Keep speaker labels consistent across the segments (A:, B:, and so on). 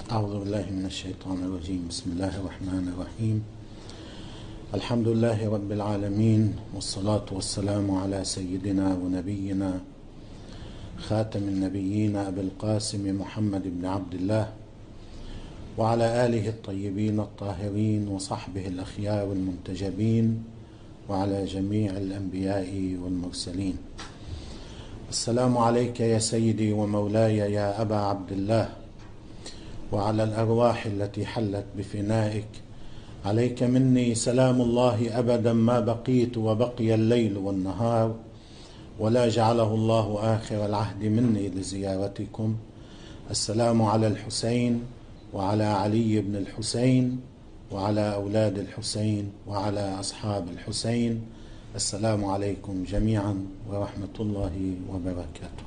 A: أعوذ بالله من الشيطان الرجيم. بسم الله الرحمن الرحيم. الحمد لله رب العالمين، والصلاة والسلام على سيدنا ونبينا خاتم النبيين أبي القاسم محمد بن عبد الله وعلى آله الطيبين الطاهرين وصحبه الأخيار المنتجبين وعلى جميع الأنبياء والمرسلين. السلام عليك يا سيدي ومولاي يا أبا عبد الله، وعلى الأرواح التي حلت بفنائك. عليك مني سلام الله أبدا ما بقيت وبقي الليل والنهار، ولا جعله الله آخر العهد مني لزيارتكم. السلام على الحسين وعلى علي بن الحسين وعلى أولاد الحسين وعلى أصحاب الحسين. السلام عليكم جميعا ورحمة الله وبركاته،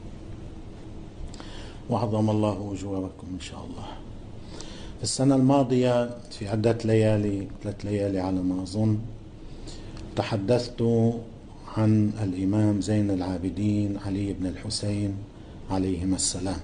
A: وعظم الله أجوركم إن شاء الله. في السنة الماضية في عدة ليالي، 3 ليالي على ما أظن، تحدثت عن الإمام زين العابدين علي بن الحسين عليهما السلام،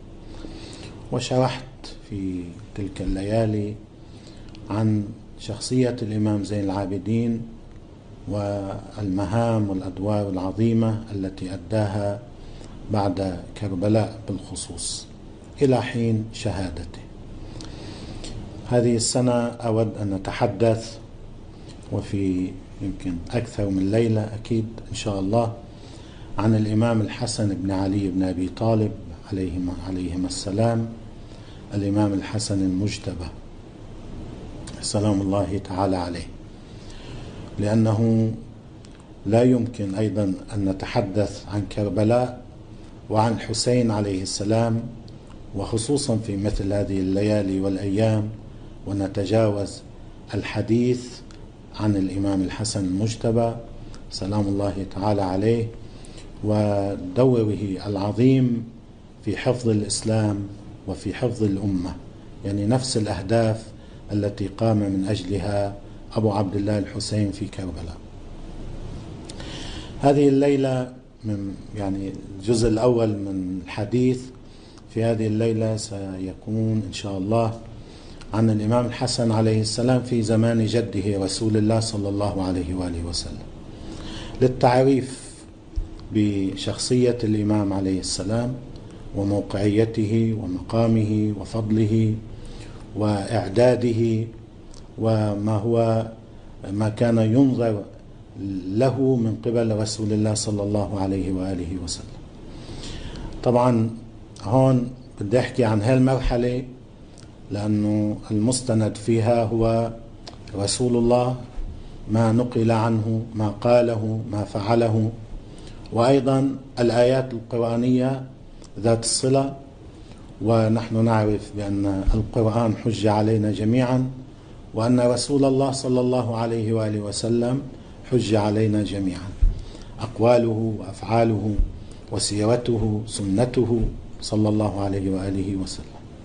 A: وشرحت في تلك الليالي عن شخصية الإمام زين العابدين والمهام والأدوار العظيمة التي أداها بعد كربلاء بالخصوص إلى حين شهادته. هذه السنة أود أن نتحدث، وفي يمكن أكثر من ليلة أكيد إن شاء الله، عن الإمام الحسن بن علي بن أبي طالب عليهما السلام، الإمام الحسن المجتبى سلام الله تعالى عليه، لأنه لا يمكن أيضا أن نتحدث عن كربلاء وعن الحسين عليه السلام، وخصوصا في مثل هذه الليالي والأيام، ونتجاوز الحديث عن الإمام الحسن المجتبى سلام الله تعالى عليه ودوره العظيم في حفظ الإسلام وفي حفظ الأمة، يعني نفس الأهداف التي قام من أجلها أبو عبد الله الحسين في كربلاء. هذه الليلة من الجزء الأول من الحديث في هذه الليلة سيكون إن شاء الله عن الإمام الحسن عليه السلام في زمان جده رسول الله صلى الله عليه وآله وسلم، للتعريف بشخصية الإمام عليه السلام وموقعيته ومقامه وفضله وإعداده، ما كان ينظر له من قبل رسول الله صلى الله عليه وآله وسلم. طبعا هون بدي أحكي عن هالمرحلة لأنه المستند فيها هو رسول الله، ما نقل عنه، ما قاله، ما فعله، وأيضا الآيات القرآنية ذات الصلة. ونحن نعرف بأن القرآن حج علينا جميعا، وأن رسول الله صلى الله عليه وآله وسلم حج علينا جميعا، أقواله وأفعاله وسيرته سنته صلى الله عليه وآله وسلم.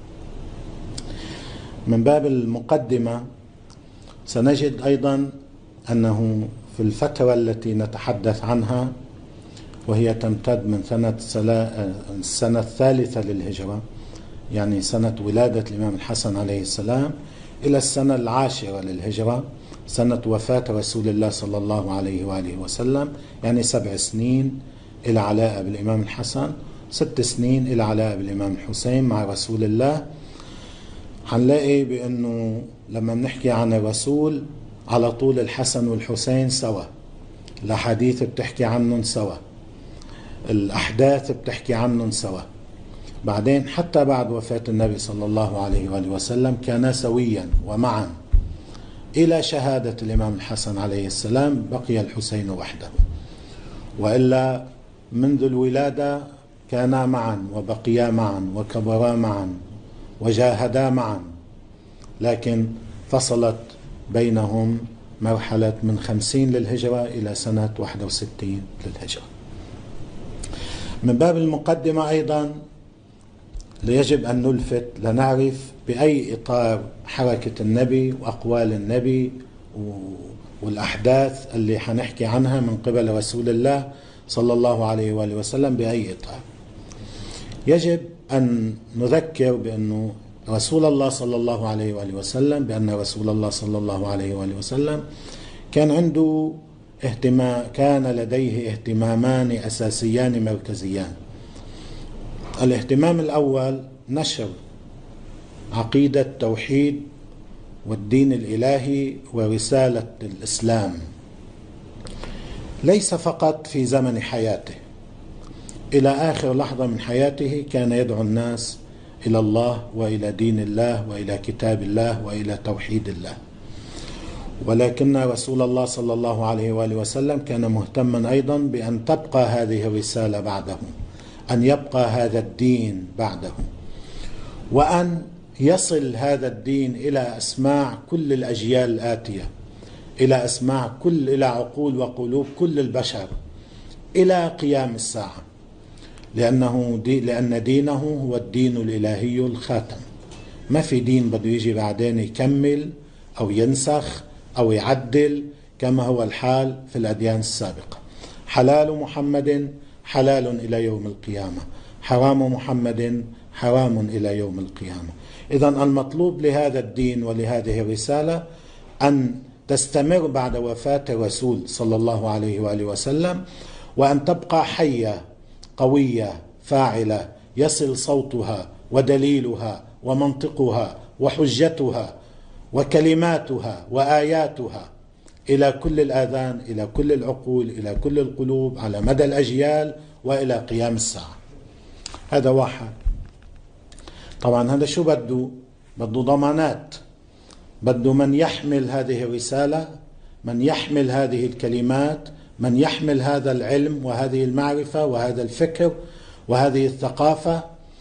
A: من باب المقدمة سنجد أيضا أنه في الفترة التي نتحدث عنها، وهي تمتد من السنة الثالثة للهجرة، يعني سنة ولادة الإمام الحسن عليه السلام، إلى السنة 10 للهجرة، سنة وفاة رسول الله صلى الله عليه وآله وسلم، يعني 7 سنين إلى علاء بالإمام الحسن، 6 سنين إلى علاء بالإمام الحسين مع رسول الله. هنلاقي بأنه لما بنحكي عن الرسول على طول الحسن والحسين سوا، الأحاديث بتحكي عنهم سوا، الأحداث بتحكي عنهم سوا. بعدين حتى بعد وفاة النبي صلى الله عليه وآله وسلم كانا سويا ومعا إلى شهادة الإمام الحسن عليه السلام، بقي الحسين وحده، وإلا منذ الولادة كانا معا وبقيا معا وكبرا معا وجاهدا معا، لكن فصلت بينهم مرحلة من 50 للهجرة إلى سنة 61 للهجرة. من باب المقدمة أيضا يجب أن نلفت لنعرف بأي إطار حركة النبي وأقوال النبي والأحداث اللي حنحكي عنها من قبل رسول الله صلى الله عليه وآله وسلم، بأي إطار. يجب أن نذكر بأنه رسول الله صلى الله عليه وآله وسلم بأن رسول الله صلى الله عليه وآله وسلم كان لديه اهتمامان أساسيان مركزيان. الاهتمام الأول نشر عقيدة التوحيد والدين الإلهي ورسالة الإسلام، ليس فقط في زمن حياته، إلى آخر لحظة من حياته كان يدعو الناس إلى الله وإلى دين الله وإلى كتاب الله وإلى توحيد الله. ولكن رسول الله صلى الله عليه وآله وسلم كان مهتما أيضا بأن تبقى هذه الرسالة بعده، أن يبقى هذا الدين بعده، وأن يصل هذا الدين إلى أسماع كل الأجيال الآتية، إلى عقول وقلوب كل البشر إلى قيام الساعة، لأن دينه هو الدين الإلهي الخاتم. ما في دين بده يجي بعدين يكمل أو ينسخ أو يعدل كما هو الحال في الأديان السابقة. حلال محمد حلال إلى يوم القيامة، حرام محمد حرام إلى يوم القيامة. إذن المطلوب لهذا الدين ولهذه الرسالة أن تستمر بعد وفاة الرسول صلى الله عليه وآله وسلم، وأن تبقى حية قوية فاعلة، يصل صوتها ودليلها ومنطقها وحجتها وكلماتها وآياتها إلى كل الآذان، إلى كل العقول، إلى كل القلوب على مدى الأجيال وإلى قيام الساعة. هذا واحد. طبعا هذا شو بده ضمانات، بده من يحمل هذه الرسالة، من يحمل هذه الكلمات، من يحمل هذا العلم وهذه المعرفة وهذا الفكر وهذه الثقافة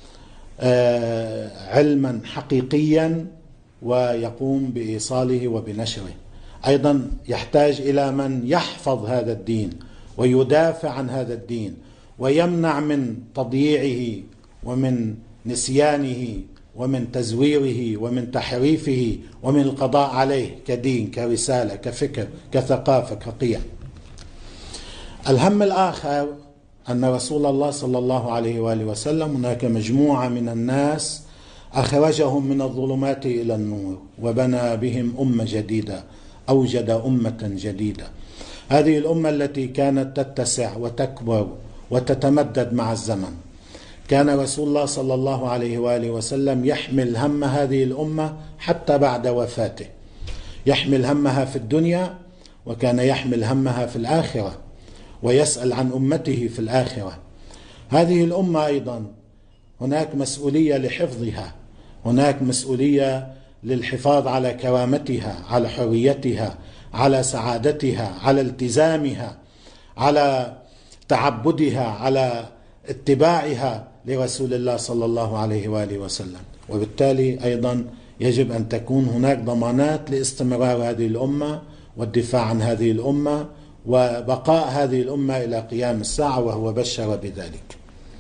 A: علما حقيقيا، ويقوم بإيصاله وبنشره. أيضا يحتاج إلى من يحفظ هذا الدين ويدافع عن هذا الدين ويمنع من تضييعه ومن نسيانه ومن تزويره ومن تحريفه ومن القضاء عليه كدين، كرسالة، كفكر، كثقافة، كقيم. الهم الآخر أن رسول الله صلى الله عليه وآله وسلم هناك مجموعة من الناس أخرجهم من الظلمات إلى النور وبنى بهم أمة جديدة، أوجد أمة جديدة. هذه الأمة التي كانت تتسع وتكبر وتتمدد مع الزمن. كان رسول الله صلى الله عليه وآله وسلم يحمل هم هذه الأمة حتى بعد وفاته، يحمل همها في الدنيا، وكان يحمل همها في الآخرة، ويسأل عن أمته في الآخرة. هذه الأمة أيضا هناك مسؤولية لحفظها، هناك مسؤولية للحفاظ على كرامتها، على حريتها، على سعادتها، على التزامها، على تعبدها، على اتباعها لرسول الله صلى الله عليه وآله وسلم. وبالتالي أيضا يجب أن تكون هناك ضمانات لاستمرار هذه الأمة والدفاع عن هذه الأمة وبقاء هذه الأمة إلى قيام الساعة، وهو بشر بذلك.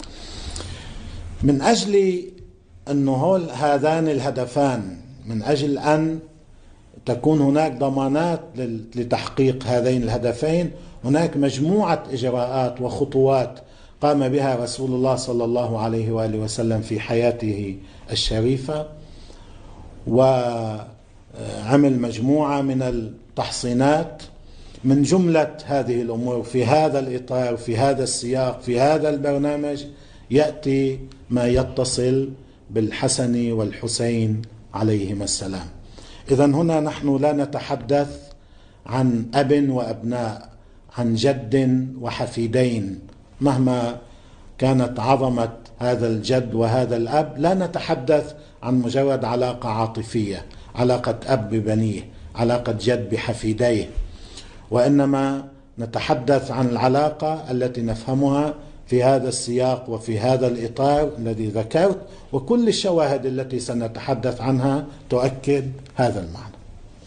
A: من أجل أنه هذان الهدفان، من أجل أن تكون هناك ضمانات لتحقيق هذين الهدفين، هناك مجموعة إجراءات وخطوات قام بها رسول الله صلى الله عليه وآله وسلم في حياته الشريفة، وعمل مجموعة من التحصينات. من جملة هذه الأمور في هذا الإطار، في هذا السياق، في هذا البرنامج، يأتي ما يتصل بالحسن والحسين عليهما السلام. إذن هنا نحن لا نتحدث عن أب وأبناء، عن جد وحفيدين. مهما كانت عظمة هذا الجد وهذا الأب، لا نتحدث عن مجرد علاقة عاطفية، علاقة أب ببنيه، علاقة جد بحفيديه، وإنما نتحدث عن العلاقة التي نفهمها في هذا السياق وفي هذا الإطار الذي ذكرت، وكل الشواهد التي سنتحدث عنها تؤكد هذا المعنى.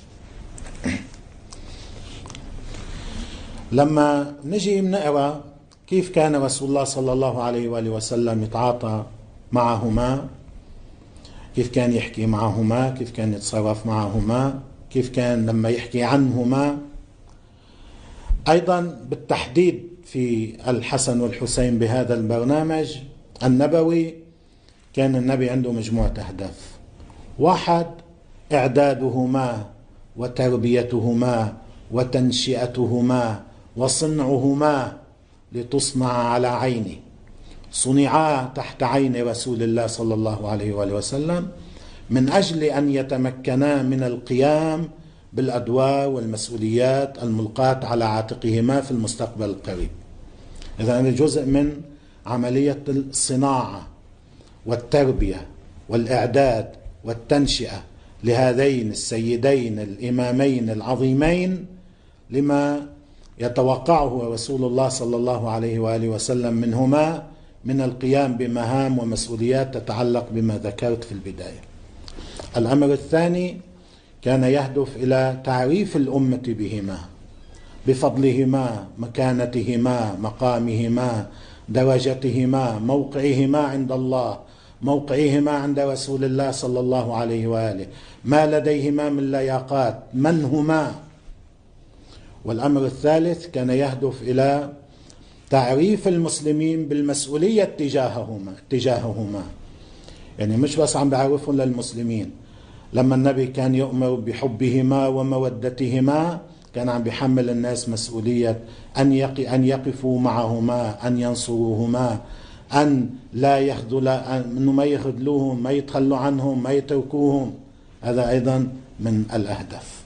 A: لما نجي نقرأ كيف كان رسول الله صلى الله عليه وآله وسلم يتعاطى معهما، كيف كان يحكي معهما، كيف كان يتصرف معهما، كيف كان لما يحكي عنهما، أيضا بالتحديد في الحسن والحسين بهذا البرنامج النبوي، كان النبي عنده مجموعة أهداف، واحد، إعدادهما وتربيتهما وتنشئتهما وصنعهما لتصنع على عينه، صنعا تحت عين رسول الله صلى الله عليه وآله وسلم من أجل أن يتمكنا من القيام بالأدوار والمسؤوليات الملقاة على عاتقهما في المستقبل القريب. إذن هذا جزء من عملية الصناعة والتربية والإعداد والتنشئة لهذين السيدين الإمامين العظيمين لما يتوقعه رسول الله صلى الله عليه وآله وسلم منهما من القيام بمهام ومسؤوليات تتعلق بما ذكرت في البداية. الأمر الثاني كان يهدف إلى تعريف الأمة بهما، بفضلهما، مكانتهما، مقامهما، درجتهما، موقعهما عند الله، موقعهما عند رسول الله صلى الله عليه وآله، ما لديهما من لياقات، من هما. والأمر الثالث كان يهدف إلى تعريف المسلمين بالمسؤولية تجاههما، يعني مش بس عم بعرفهم للمسلمين. لما النبي كان يؤمر بحبهما ومودتهما كان عم بيحمل الناس مسؤولية أن يقفوا معهما، أن ينصروهما، أن لا يخذل، أنه ما يخذلوهم، ما يتخلوا عنهم، ما يتركوهم. هذا أيضا من الأهداف.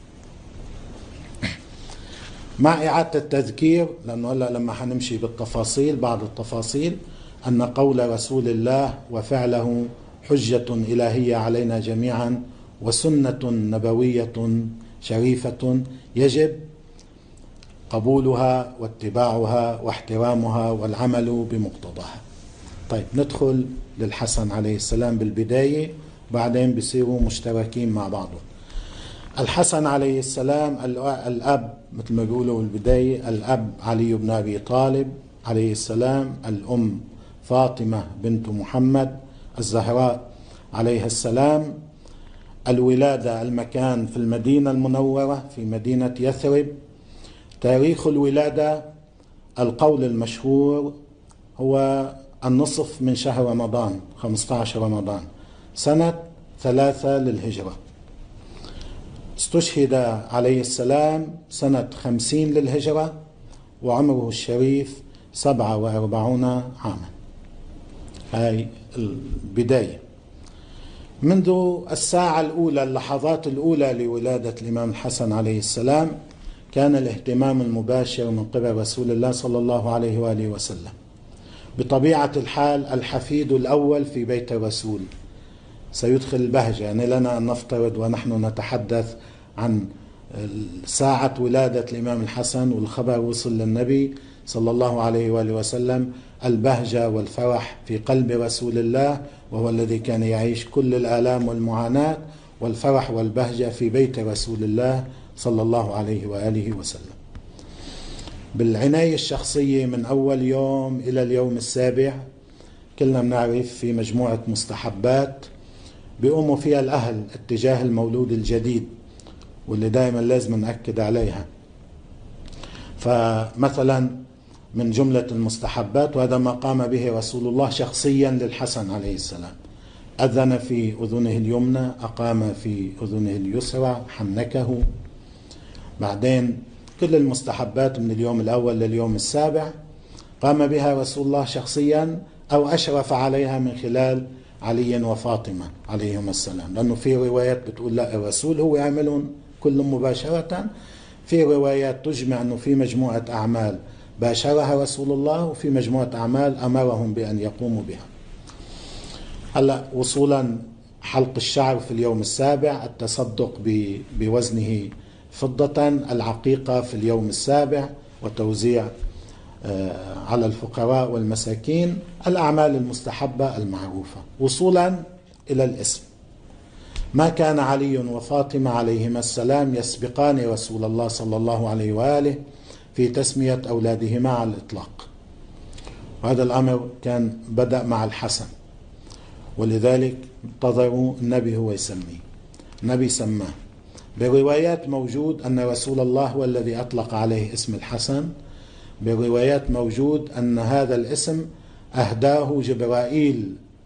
A: مع إعادة التذكير، لأنه هلا لما حنمشي بالتفاصيل بعض التفاصيل، أن قول رسول الله وفعله حجة إلهية علينا جميعا وسنة نبوية شريفة يجب قبولها واتباعها واحترامها والعمل بمقتضاها. طيب ندخل للحسن عليه السلام بالبداية، بعدين بيصيروا مشتركين مع بعضهم. الحسن عليه السلام الأب مثل ما بيقولوا بالبداية، الأب علي بن أبي طالب عليه السلام، الأم فاطمة بنت محمد الزهراء عليه السلام. الولادة، المكان في المدينة المنورة في مدينة يثرب. تاريخ الولادة القول المشهور هو النصف من شهر رمضان، 15 رمضان سنة 3 للهجرة. استشهد عليه السلام سنة 50 للهجرة وعمره الشريف 47 عاما. هاي البداية. منذ الساعة الأولى، اللحظات الأولى لولادة الإمام الحسن عليه السلام، كان الاهتمام المباشر من قبل رسول الله صلى الله عليه وآله وسلم. بطبيعة الحال الحفيد الأول في بيت الرسول سيدخل البهجة، يعني لنا أن نفترض ونحن نتحدث عن ساعة ولادة الإمام الحسن والخبر وصل للنبي صلى الله عليه وآله وسلم، البهجة والفرح في قلب رسول الله، وهو الذي كان يعيش كل الآلام والمعاناة، والفرح والبهجة في بيت رسول الله صلى الله عليه وآله وسلم. بالعناية الشخصية من أول يوم إلى اليوم السابع، كلنا بنعرف في مجموعة مستحبات بيقوموا فيها الأهل اتجاه المولود الجديد، واللي دائما لازم نأكد عليها. فمثلا من جملة المستحبات، وهذا ما قام به رسول الله شخصيا للحسن عليه السلام، أذن في أذنه اليمنى، أقام في أذنه اليسرى، حنكه. بعدين كل المستحبات من اليوم الأول لليوم السابع قام بها رسول الله شخصيا أو أشرف عليها من خلال علي وفاطمة عليهم السلام، لأنه في روايات بتقول لا الرسول هو يعملون كل مباشرة، في روايات تجمع أنه في مجموعة أعمال باشرها رسول الله وفي مجموعة أعمال أمرهم بأن يقوموا بها. هلا وصولا حلق الشعر في اليوم السابع، التصدق بوزنه فضة، العقيقة في اليوم السابع وتوزيع على الفقراء والمساكين، الأعمال المستحبة المعروفة. وصولا إلى الاسم، ما كان علي وفاطمة عليهما السلام يسبقان رسول الله صلى الله عليه وآله في تسمية أولادهما على الإطلاق، وهذا الأمر كان بدأ مع الحسن، ولذلك انتظروا النبي هو يسميه، النبي سماه. بروايات موجود أن رسول الله هو الذي أطلق عليه اسم الحسن، بروايات موجود أن هذا الاسم أهداه جبرائيل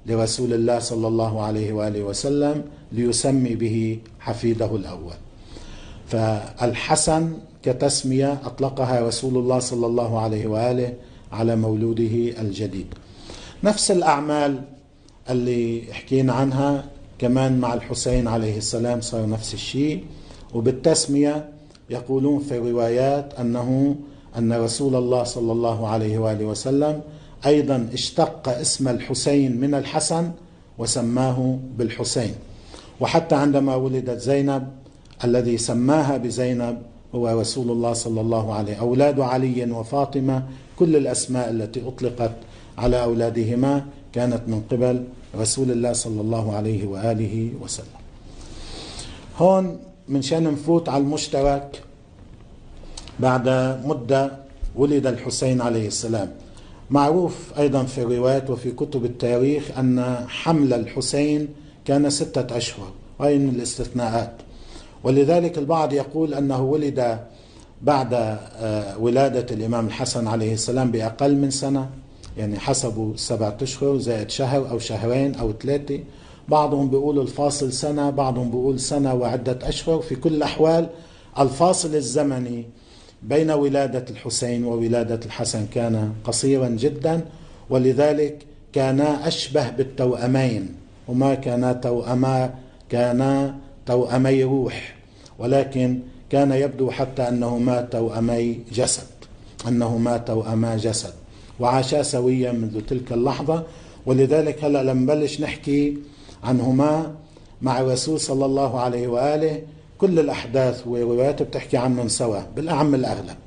A: لرسول الله صلى الله عليه وآله وسلم ليسمي به حفيده الأول. فالحسن كتسمية أطلقها رسول الله صلى الله عليه وآله على مولوده الجديد. نفس الأعمال اللي حكينا عنها كمان مع الحسين عليه السلام صار نفس الشيء. وبالتسمية يقولون في الروايات أن رسول الله صلى الله عليه وآله وسلم أيضا اشتق اسم الحسين من الحسن وسماه بالحسين. وحتى عندما ولدت زينب الذي سماها بزينب هو رسول الله صلى الله عليه. أولاد علي وفاطمة كل الأسماء التي أطلقت على أولادهما كانت من قبل رسول الله صلى الله عليه وآله وسلم. هون من شان نفوت على المشترك. بعد مدة ولد الحسين عليه السلام. معروف أيضا في الروايات وفي كتب التاريخ أن حمل الحسين كان 6 أشهر، وهي من الاستثناءات. ولذلك البعض يقول أنه ولد بعد ولادة الإمام الحسن عليه السلام بأقل من سنة، يعني حسبوا 7 أشهر زائد شهر أو شهرين أو 3. بعضهم بيقول الفاصل سنة، بعضهم بيقول سنة وعدة أشهر. في كل الأحوال الفاصل الزمني بين ولادة الحسين وولادة الحسن كان قصيرا جدا، ولذلك كانا أشبه بالتوأمين. وما كانا توأمي روح، ولكن كان يبدو حتى أنهما توأما جسد وعاشا سويا منذ تلك اللحظة. ولذلك هلأ لما نبلش نحكي عنهما مع الرسول صلى الله عليه وآله كل الأحداث والروايات بتحكي عنهم سوا بالأعم الأغلب.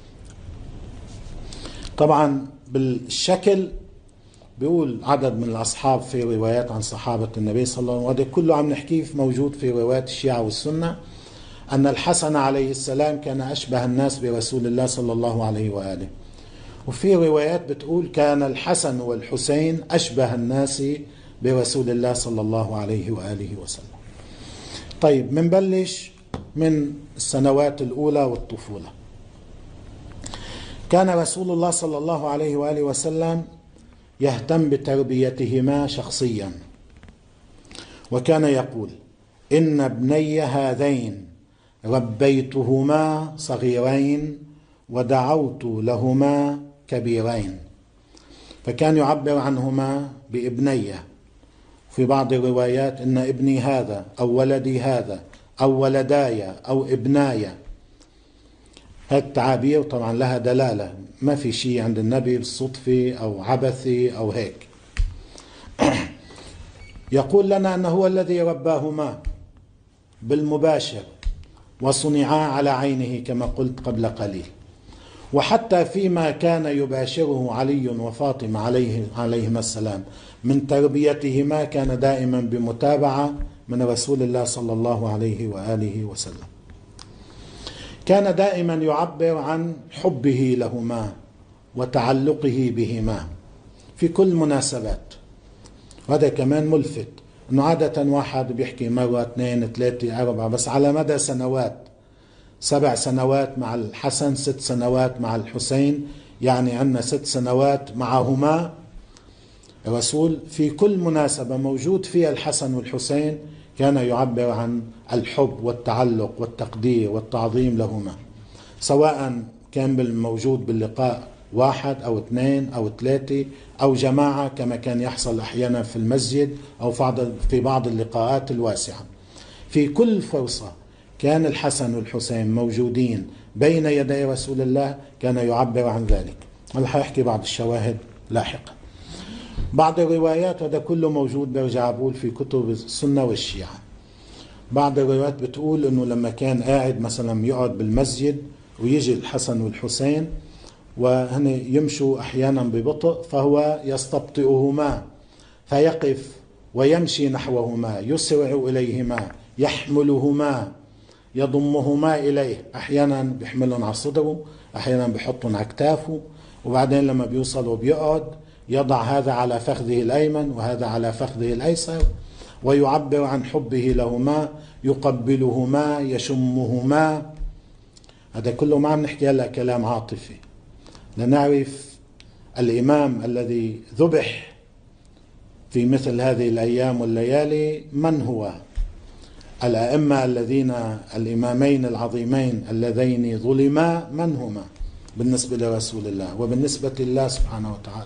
A: طبعا بالشكل بيقول عدد من الأصحاب في روايات عن صحابة النبي صلى الله عليه وسلم، وهذا كله عم نحكيه موجود في روايات الشيعة والسنة، أن الحسن عليه السلام كان أشبه الناس برسول الله صلى الله عليه وآله. وفي روايات بتقول كان الحسن والحسين أشبه الناس برسول الله صلى الله عليه وآله وسلم. طيب منبلش من السنوات الأولى والطفولة. كان رسول الله صلى الله عليه وآله وسلم يهتم بتربيتهما شخصيا، وكان يقول: إن ابني هذين ربيتهما صغيرين ودعوت لهما كبيرين. فكان يعبر عنهما بابنيه. في بعض الروايات إن ابني هذا أو ولدي هذا أو ولداي أو ابناي. هذه التعابير طبعا لها دلالة، ما في شيء عند النبي بالصدفة أو عبثي أو هيك. يقول لنا أنه هو الذي رباهما بالمباشر وصنعا على عينه كما قلت قبل قليل. وحتى فيما كان يباشره علي وفاطمة عليهما السلام من تربيتهما كان دائما بمتابعة من رسول الله صلى الله عليه وآله وسلم. كان دائما يعبر عن حبه لهما وتعلقه بهما في كل مناسبات. وهذا كمان ملفت، أنه عادة واحد بيحكي مرة 2 3 4 بس على مدى سنوات، 7 سنوات مع الحسن، 6 سنوات مع الحسين، يعني عندنا 6 سنوات معهما الرسول. في كل مناسبة موجود فيها الحسن والحسين كان يعبر عن الحب والتعلق والتقدير والتعظيم لهما، سواء كان موجود باللقاء 1 أو 2 أو 3 أو جماعة كما كان يحصل أحيانا في المسجد أو في بعض اللقاءات الواسعة. في كل فرصة كان الحسن والحسين موجودين بين يدي رسول الله كان يعبر عن ذلك. رح أحكي بعض الشواهد لاحقا. بعض الروايات، هذا كله موجود برجع بقول في كتب السنة والشيعة، بعض الروايات بتقول أنه لما كان قاعد مثلا يقعد بالمسجد ويجي الحسن والحسين وهن يمشوا أحيانا ببطء فهو يستبطئهما فيقف ويمشي نحوهما، يسرع إليهما، يحملهما، يضمهما إليه. أحيانا بيحملهم على صدره، أحيانا بيحطهم على كتافه، وبعدين لما بيوصلوا بيقعد يضع هذا على فخذه الأيمن وهذا على فخذه الأيسر، ويعبر عن حبه لهما، يقبلهما، يشمهما. هذا كله ما عم نحكي هلا كلام عاطفي، لنعرف الإمام الذي ذبح في مثل هذه الأيام والليالي من هو الأئمة الإمامين العظيمين اللذين ظلما، من هما بالنسبة لرسول الله وبالنسبة لله سبحانه وتعالى.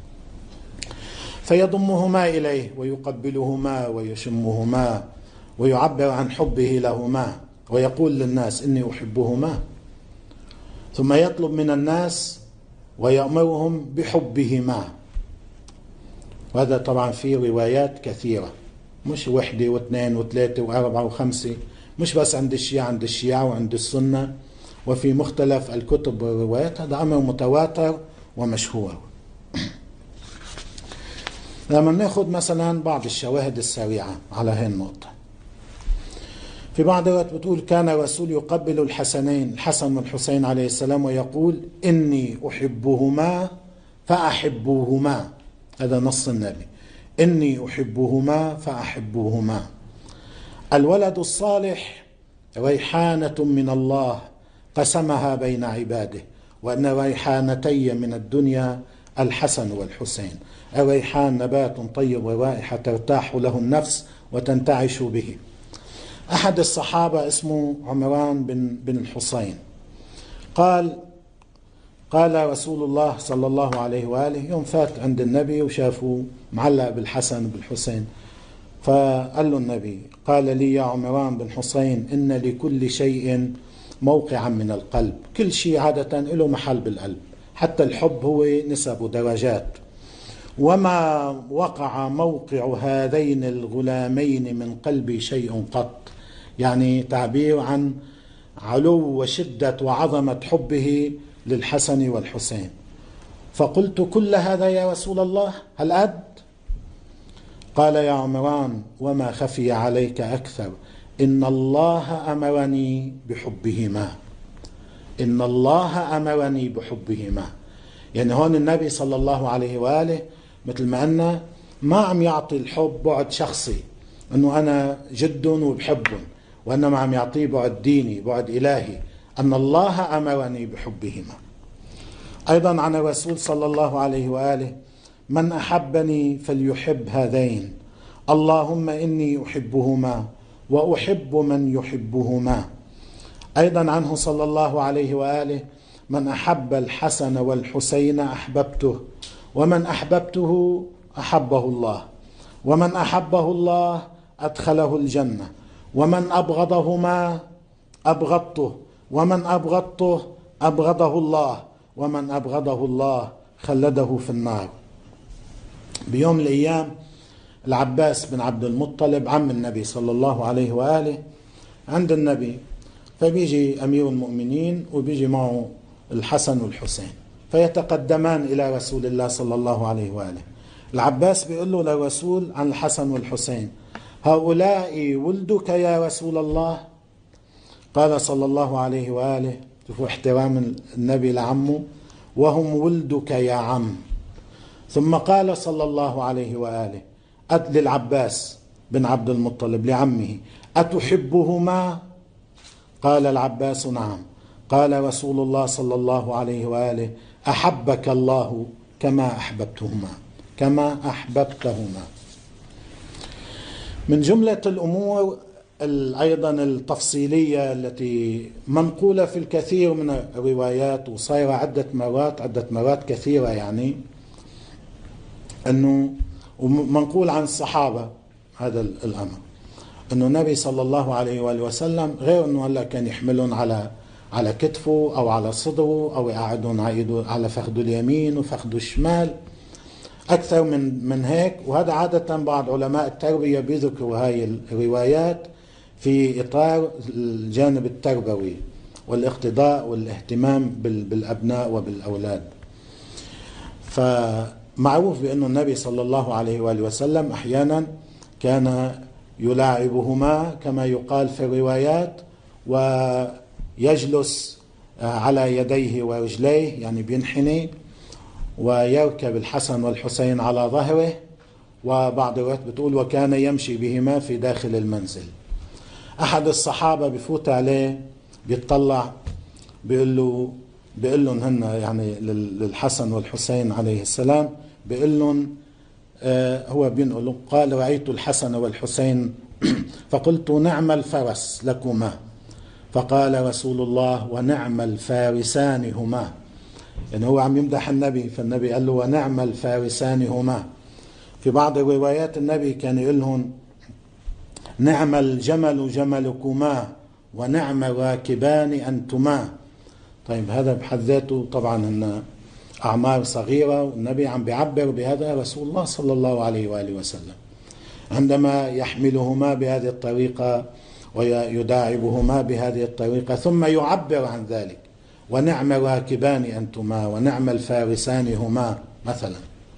A: فيضمهما إليه ويقبلهما ويشمهما ويعبر عن حبه لهما ويقول للناس إني أحبهما، ثم يطلب من الناس ويأمرهم بحبهما. وهذا طبعا في روايات كثيرة، مش وحدة واثنين وثلاثة وأربعة وخمسة، مش بس عند الشيعة، عند الشيعة وعند السنة وفي مختلف الكتب والروايات. هذا أمر متواتر ومشهور. لما ناخذ مثلا بعض الشواهد السريعة على هذه النقطة، في بعض الروايات بتقول كان الرسول يقبل الحسنين، الحسن والحسين عليه السلام، ويقول إني أحبهما فأحبوهما. هذا نص النبي، إني أحبهما فأحبوهما. الولد الصالح ريحانة من الله قسمها بين عباده، وأن ريحانتي من الدنيا الحسن والحسين. الريحان نبات طيب ورائحة ترتاح له النفس وتنتعش به. أحد الصحابة اسمه عمران بن الحصين قال رسول الله صلى الله عليه وآله يوم فات عند النبي وشافوا معلق بالحسن بالحسين، فقال له النبي قال لي يا عمران بن حصين إن لكل شيء موقعا من القلب. كل شيء عادة له محل بالقلب، حتى الحب هو نسب ودرجات. وما وقع موقع هذين الغلامين من قلبي شيء قط، يعني تعبير عن علو وشدة وعظمة حبه للحسن والحسين. فقلت كل هذا يا رسول الله هل قد؟ قال يا عمران وما خفي عليك أكثر، إن الله أمرني بحبهما. إن الله أمرني بحبهما. يعني هون النبي صلى الله عليه وآله مثل ما قلنا ما عم يعطي الحب بعد شخصي أنه أنا جد وبحبهم، وإنما عم يعطيه بعد ديني بعد إلهي، أن الله أمرني بحبهما. أيضا عن الرسول صلى الله عليه وآله من أحبني فليحب هذين، اللهم إني أحبهما وأحب من يحبهما. أيضا عنه صلى الله عليه وآله من أحب الحسن والحسين أحببته، ومن أحببته أحبه الله، ومن أحبه الله أدخله الجنة، ومن أبغضهما أبغضته، ومن أبغضته أبغضه الله، ومن أبغضه الله خلده في النار. بيوم من الأيام العباس بن عبد المطلب عم النبي صلى الله عليه وآله عند النبي، فبيجي أمير المؤمنين وبيجي معه الحسن والحسين، فيتقدمان إلى رسول الله صلى الله عليه وآله. العباس بيقول له للرسول عن الحسن والحسين هؤلاء ولدك يا رسول الله؟ قال صلى الله عليه وآله، شوفوا احترام النبي لعمه، وهم ولدك يا عم. ثم قال صلى الله عليه وآله للعباس بن عبد المطلب لعمه أتحبهما؟ قال العباس نعم. قال رسول الله صلى الله عليه وآله أحبك الله كما أحببتهما، كما أحببتهما. من جملة الأمور أيضا التفصيلية التي منقولة في الكثير من الروايات وصايرة عدة مرات كثيرة، يعني أنه ومنقول عن الصحابة هذا الأمر، أنه النبي صلى الله عليه وآله وسلم غير أنه هلا كان يحملهم على كتفه أو على صدره أو يقعدون على فخذه اليمين وفخذه الشمال، أكثر من هيك. وهذا عادة بعض علماء التربية بيذكروا هاي الروايات في إطار الجانب التربوي والاقتداء والاهتمام بالأبناء وبالأولاد. فمعروف بأن النبي صلى الله عليه وآله وسلم أحيانا كان يلاعبهما كما يقال في الروايات، ويجلس على يديه ورجليه، يعني بينحني، ويركب الحسن والحسين على ظهره. وبعض الروايات بتقول وكان يمشي بهما في داخل المنزل. أحد الصحابة بفوت عليه بيطلع بيقول لهم هن يعني للحسن والحسين عليه السلام، بيقول لهم هو بينقل قال رأيت الحسن والحسين فقلت نعم الفرس لكما، فقال رسول الله ونعم الفارسان هما. يعني هو عم يمدح النبي، فالنبي قال له ونعم الفارسان هما. في بعض الروايات النبي كان يقول لهم نعم الجمل جملكما ونعم الراكبان أنتما. طيب هذا بحد ذاته طبعا أن أعمار صغيرة، والنبي عم بيعبر بهذا رسول الله صلى الله عليه وآله وسلم عندما يحملهما بهذه الطريقة ويداعبهما بهذه الطريقة، ثم يعبر عن ذلك ونعم الراكبان أنتما ونعم الفارسان هما مثلا.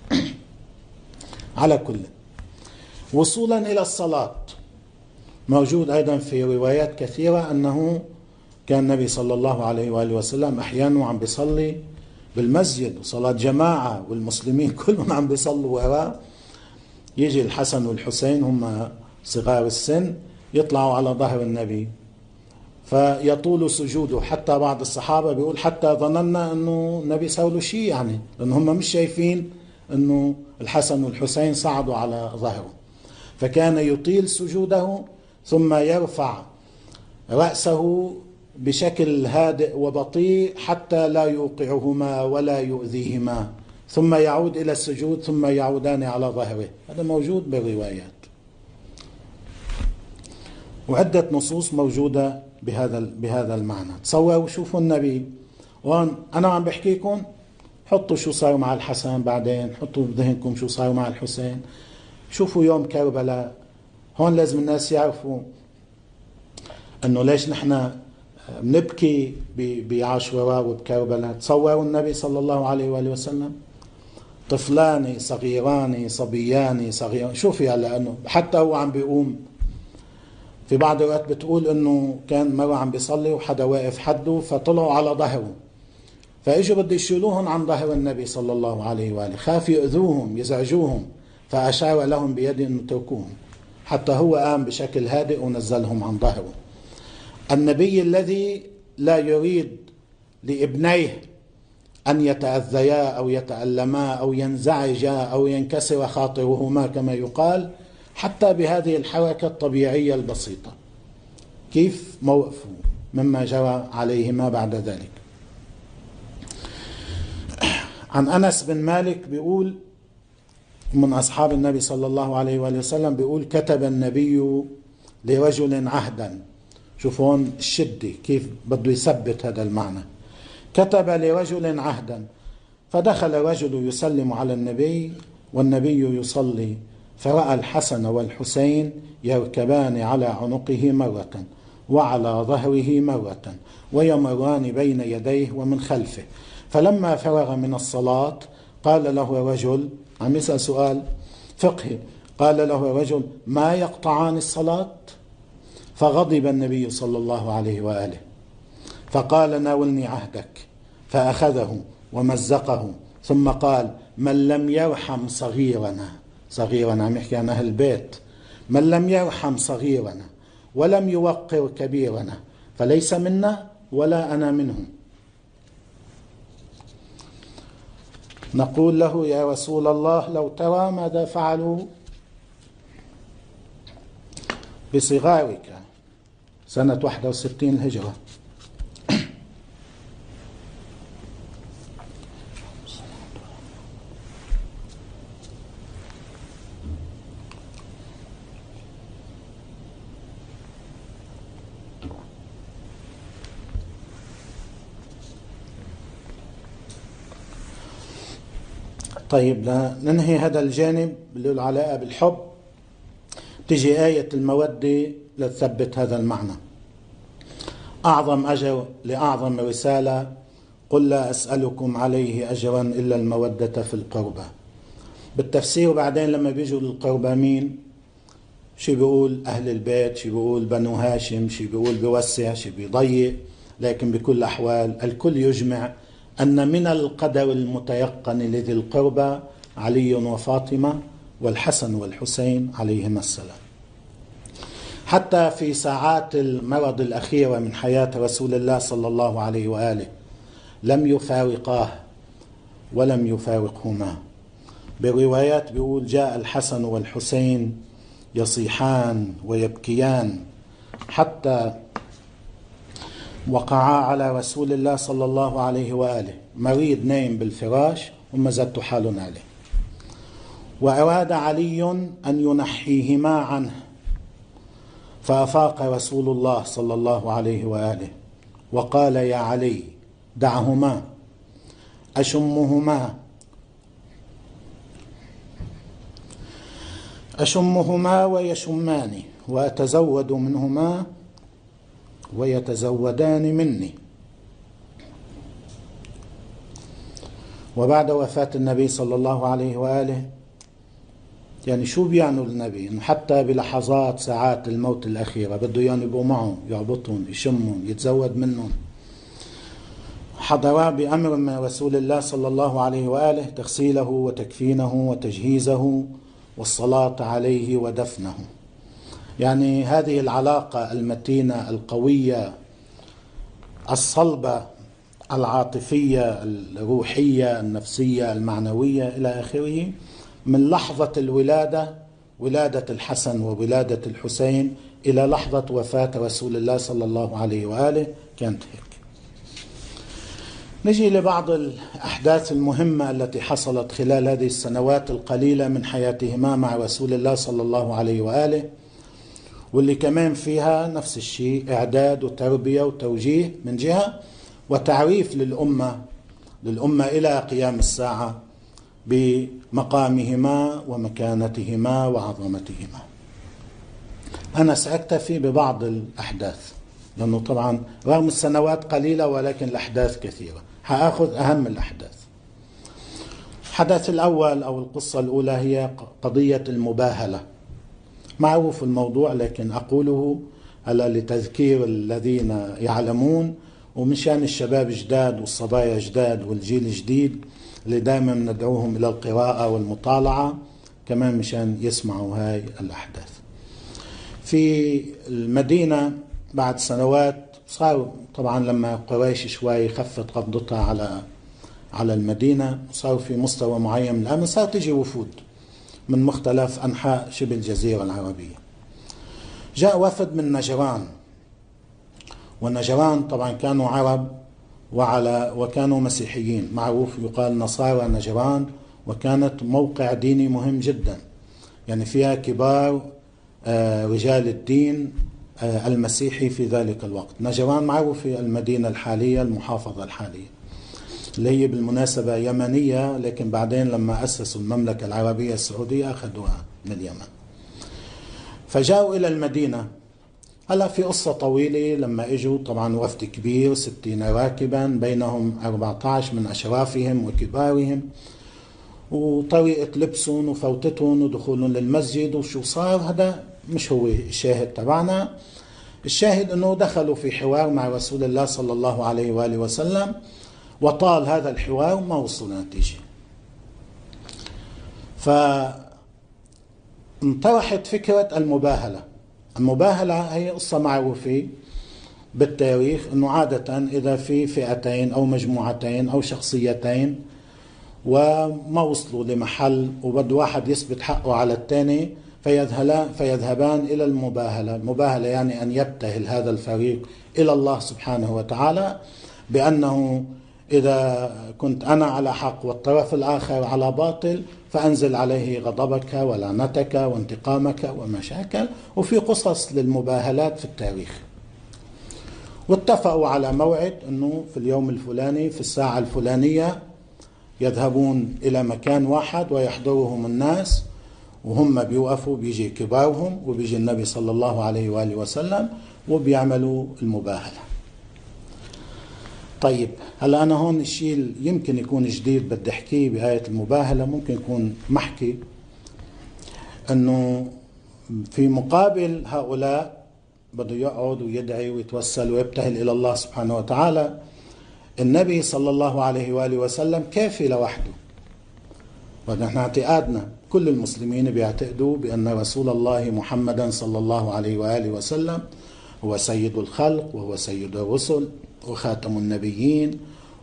A: على كل وصولا إلى الصلاة، موجود أيضا في روايات كثيرة أنه كان النبي صلى الله عليه وآله وسلم أحيانا عم بيصلي بالمسجد صلاة جماعة والمسلمين كلهم عم بيصلوا وراه، يجي الحسن والحسين هم صغار السن يطلعوا على ظهر النبي فيطول سجوده، حتى بعض الصحابة بيقول حتى ظننا أنه النبي سوى له شيء، يعني لأن هم مش شايفين أنه الحسن والحسين صعدوا على ظهره، فكان يطيل سجوده ثم يرفع رأسه بشكل هادئ وبطيء حتى لا يوقعهما ولا يؤذيهما، ثم يعود إلى السجود ثم يعودان على ظهره. هذا موجود بالروايات، وعدة نصوص موجودة بهذا المعنى. تصوروا شوفوا النبي، وأنا عم بحكيكم حطوا شو صار مع الحسن، بعدين حطوا بذهنكم شو صار مع الحسين. شوفوا يوم كربلاء، هون لازم الناس يعرفوا أنه ليش نحن بنبكي بعاشوراء وبكربلاء. تصوروا النبي صلى الله عليه وآله وسلم طفلان صغيران صبيان صغيران، شوفي على أنه حتى هو عم بيقوم. في بعض الوقت بتقول أنه كان مرة عم بيصلي وحدا واقف حده فطلعوا على ظهره، فإجوا بده يشيلوهم عن ظهر النبي صلى الله عليه وآله، خاف يؤذوهم يزعجوهم فأشار لهم بيده أن تركوهم، حتى هو قام بشكل هادئ ونزلهم عن ظهره. النبي الذي لا يريد لابنيه أن يتأذيا أو يتألما أو ينزعجا أو ينكسر خاطرهما كما يقال، حتى بهذه الحركة الطبيعية البسيطة كيف موقفه مما جرى عليهما بعد ذلك. عن أنس بن مالك بيقول من أصحاب النبي صلى الله عليه وآله وسلم، بيقول كتب النبي لرجل عهدا. شوفون الشدة كيف بده يثبت هذا المعنى. كتب لرجل عهدا فدخل رجل يسلم على النبي والنبي يصلي، فرأى الحسن والحسين يركبان على عنقه مرة وعلى ظهره مرة ويمران بين يديه ومن خلفه، فلما فرغ من الصلاة قال له رجل، عم يسأل سؤال فقهي، قال له رجل ما يقطعان الصلاة؟ فغضب النبي صلى الله عليه وآله فقال ناولني عهدك، فأخذه ومزقه ثم قال من لم يرحم صغيرنا عم يحكي عن أهل البيت، من لم يرحم صغيرنا ولم يوقر كبيرنا فليس منا ولا أنا منهم. نقول له يا رسول الله لو ترى ماذا فعلوا بصغارك سنة 61 الهجرة. طيب لننهي هذا الجانب اللي له العلاقة بالحب، تجي آية المودة لتثبت هذا المعنى. أعظم أجر لأعظم رسالة قل لا أسألكم عليه أجرا إلا المودة في القربى. بالتفسير بعدين لما بيجوا للقربى مين، شي بيقول أهل البيت، شي بيقول بنو هاشم، شي بيقول بيوسع، شي بيضيق، لكن بكل أحوال الكل يجمع أن من القدر المتيقن لذي القربى علي وفاطمة والحسن والحسين عليهما السلام. حتى في ساعات المرض الأخيرة من حياة رسول الله صلى الله عليه وآله لم يفارقاه ولم يفارقهما، بروايات بيقول جاء الحسن والحسين يصيحان ويبكيان حتى وقعا على رسول الله صلى الله عليه وآله، مريض نايم بالفراش وما زادت حال عليه، وأراد علي أن ينحيهما عنه، فأفاق رسول الله صلى الله عليه وآله وقال يا علي دعهما أشمهما ويشمان وأتزود منهما ويتزودان مني. وبعد وفاة النبي صلى الله عليه وآله، يعني شو بيعنوا النبي؟ إنه حتى بلحظات ساعات الموت الأخيرة بده يبقوا معه، يعبطهم، يشمهم، يتزود منهم. حضرا بأمر من رسول الله صلى الله عليه وآله تغسيله وتكفينه وتجهيزه والصلاة عليه ودفنه. يعني هذه العلاقة المتينة القوية الصلبة العاطفية الروحية النفسية المعنوية إلى آخره، من لحظة الولادة، ولادة الحسن وولادة الحسين، إلى لحظة وفاة رسول الله صلى الله عليه وآله كانت هيك. نجي لبعض الأحداث المهمة التي حصلت خلال هذه السنوات القليلة من حياتهما مع رسول الله صلى الله عليه وآله، واللي كمان فيها نفس الشيء، إعداد وتربية وتوجيه من جهة، وتعريف للأمة إلى قيام الساعة بمقامهما ومكانتهما وعظمتهما. أنا سأكتفي ببعض الأحداث لأنه طبعا رغم السنوات قليلة ولكن الأحداث كثيرة، هأخذ أهم الأحداث. الحدث الأول أو القصة الأولى هي قضية المباهلة. معروف الموضوع لكن أقوله هلا لتذكير الذين يعلمون، ومشان الشباب جداد والصبايا جداد والجيل الجديد اللي دائما ندعوهم إلى القراءة والمطالعة، كمان مشان يسمعوا هاي الأحداث. في المدينة بعد سنوات صار طبعا لما قريش شوي خفت قبضتها على المدينة، صار في مستوى معين من الأمن، صار تجي وفود من مختلف أنحاء شبه الجزيرة العربية. جاء وفد من نجران، والنجران طبعا كانوا عرب وكانوا مسيحيين، معروف يقال نصارى نجران، وكانت موقع ديني مهم جدا، يعني فيها كبار رجال الدين المسيحي في ذلك الوقت. نجران معروف في المدينة الحالية، المحافظة الحالية اللي هي بالمناسبة يمنية، لكن بعدين لما أسسوا المملكة العربية السعودية أخذوها من اليمن. فجاءوا إلى المدينة. هلا في قصة طويلة، لما اجوا طبعا وفد كبير 60 راكبا، بينهم 14 من أشرافهم وكبارهم، وطريقة لبسهم وفوتتهم ودخولهم للمسجد وشو صار، هذا مش هو الشاهد تبعنا. الشاهد أنه دخلوا في حوار مع رسول الله صلى الله عليه وآله وسلم، وطال هذا الحوار وما وصلوا نتيجة. فانطرحت فكرة المباهلة. المباهلة هي قصة معروفة بالتاريخ، أنه عادة إذا في فئتين أو مجموعتين أو شخصيتين وما وصلوا لمحل وبده واحد يثبت حقه على الثاني، فيذهبان إلى المباهلة. المباهلة يعني أن يبتهل هذا الفريق إلى الله سبحانه وتعالى بأنه إذا كنت أنا على حق والطرف الآخر على باطل فأنزل عليه غضبك ولعنتك وانتقامك ومشاكل. وفي قصص للمباهلات في التاريخ. واتفقوا على موعد أنه في اليوم الفلاني في الساعة الفلانية يذهبون إلى مكان واحد ويحضرهم الناس، وهم بيوقفوا، بيجي كبارهم وبيجي النبي صلى الله عليه وآله وسلم وبيعملوا المباهلة. طيب هلا أنا هون الشيء يمكن يكون جديد بدي أحكيه بآية المباهلة، ممكن يكون محكي أنه في مقابل هؤلاء بده يقعد ويدعي ويتوسل ويبتهل إلى الله سبحانه وتعالى، النبي صلى الله عليه وآله وسلم كافي لوحده. ونحن اعتقادنا كل المسلمين بيعتقدوا بأن رسول الله محمدا صلى الله عليه وآله وسلم هو سيد الخلق وهو سيد الرسل وخاتم النبيين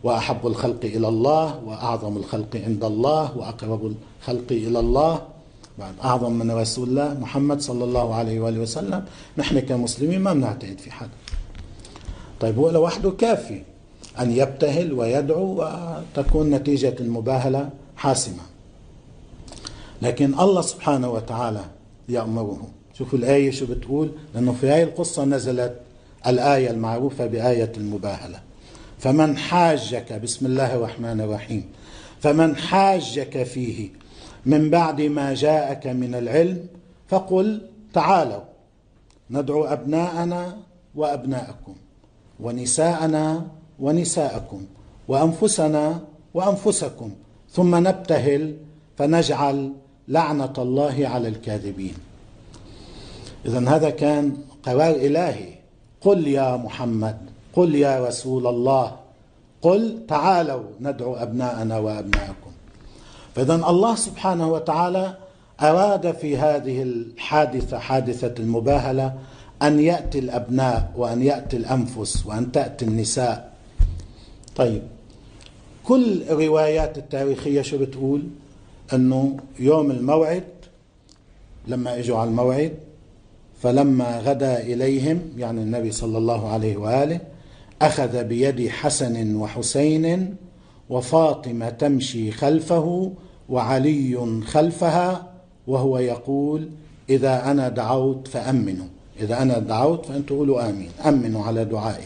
A: وأحب الخلق إلى الله وأعظم الخلق عند الله وأقرب الخلق إلى الله بعد أعظم من رسول الله محمد صلى الله عليه وآله وسلم. نحن كمسلمين ما بنعتقد في حدا. طيب هو لوحده كافي أن يبتهل ويدعو وتكون نتيجة المباهلة حاسمة، لكن الله سبحانه وتعالى يأمره. شوفوا الآية شو بتقول، لأنه في هذه القصة نزلت الآية المعروفة بآية المباهلة. فمن حاجك، بسم الله الرحمن الرحيم، فمن حاجك فيه من بعد ما جاءك من العلم فقل تعالوا ندعو أبناءنا وأبناءكم ونساءنا ونساءكم وأنفسنا وأنفسكم ثم نبتهل فنجعل لعنة الله على الكاذبين. إذن هذا كان قرار إلهي. قل يا محمد، قل يا رسول الله، قل تعالوا ندعو أبناءنا وأبناءكم. فإذن الله سبحانه وتعالى أراد في هذه الحادثة، حادثة المباهلة، أن يأتي الأبناء وأن يأتي الأنفس وأن تأتي النساء. طيب كل الروايات التاريخية شو بتقول؟ أنه يوم الموعد لما اجوا على الموعد فلما غدا إليهم، يعني النبي صلى الله عليه وآله، أخذ بيد حسن وحسين وفاطمة تمشي خلفه وعلي خلفها وهو يقول إذا أنا دعوت فأمنوا، إذا أنا دعوت فأنتوا قولوا آمين، أمنوا على دعائي.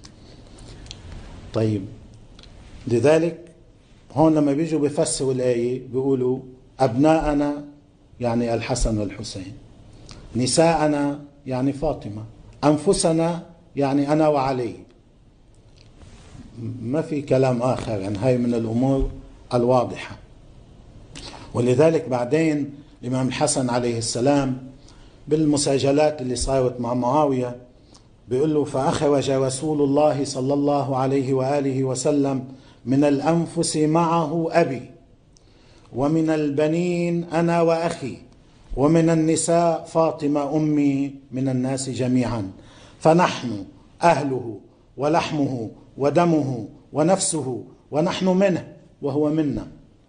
A: طيب لذلك هون لما بيجوا بيفسروا الآية بيقولوا أبناءنا يعني الحسن والحسين، نساءنا يعني فاطمة، أنفسنا يعني أنا وعلي. ما في كلام آخر، يعني هاي من الأمور الواضحة. ولذلك بعدين الإمام الحسن عليه السلام بالمساجلات اللي صارت مع معاوية بيقول له فأخرج رسول الله صلى الله عليه وآله وسلم من الأنفس معه أبي، ومن البنين أنا وأخي، ومن النساء فاطمة أمي، من الناس جميعا، فنحن أهله ولحمه ودمه ونفسه، ونحن منه وهو منا.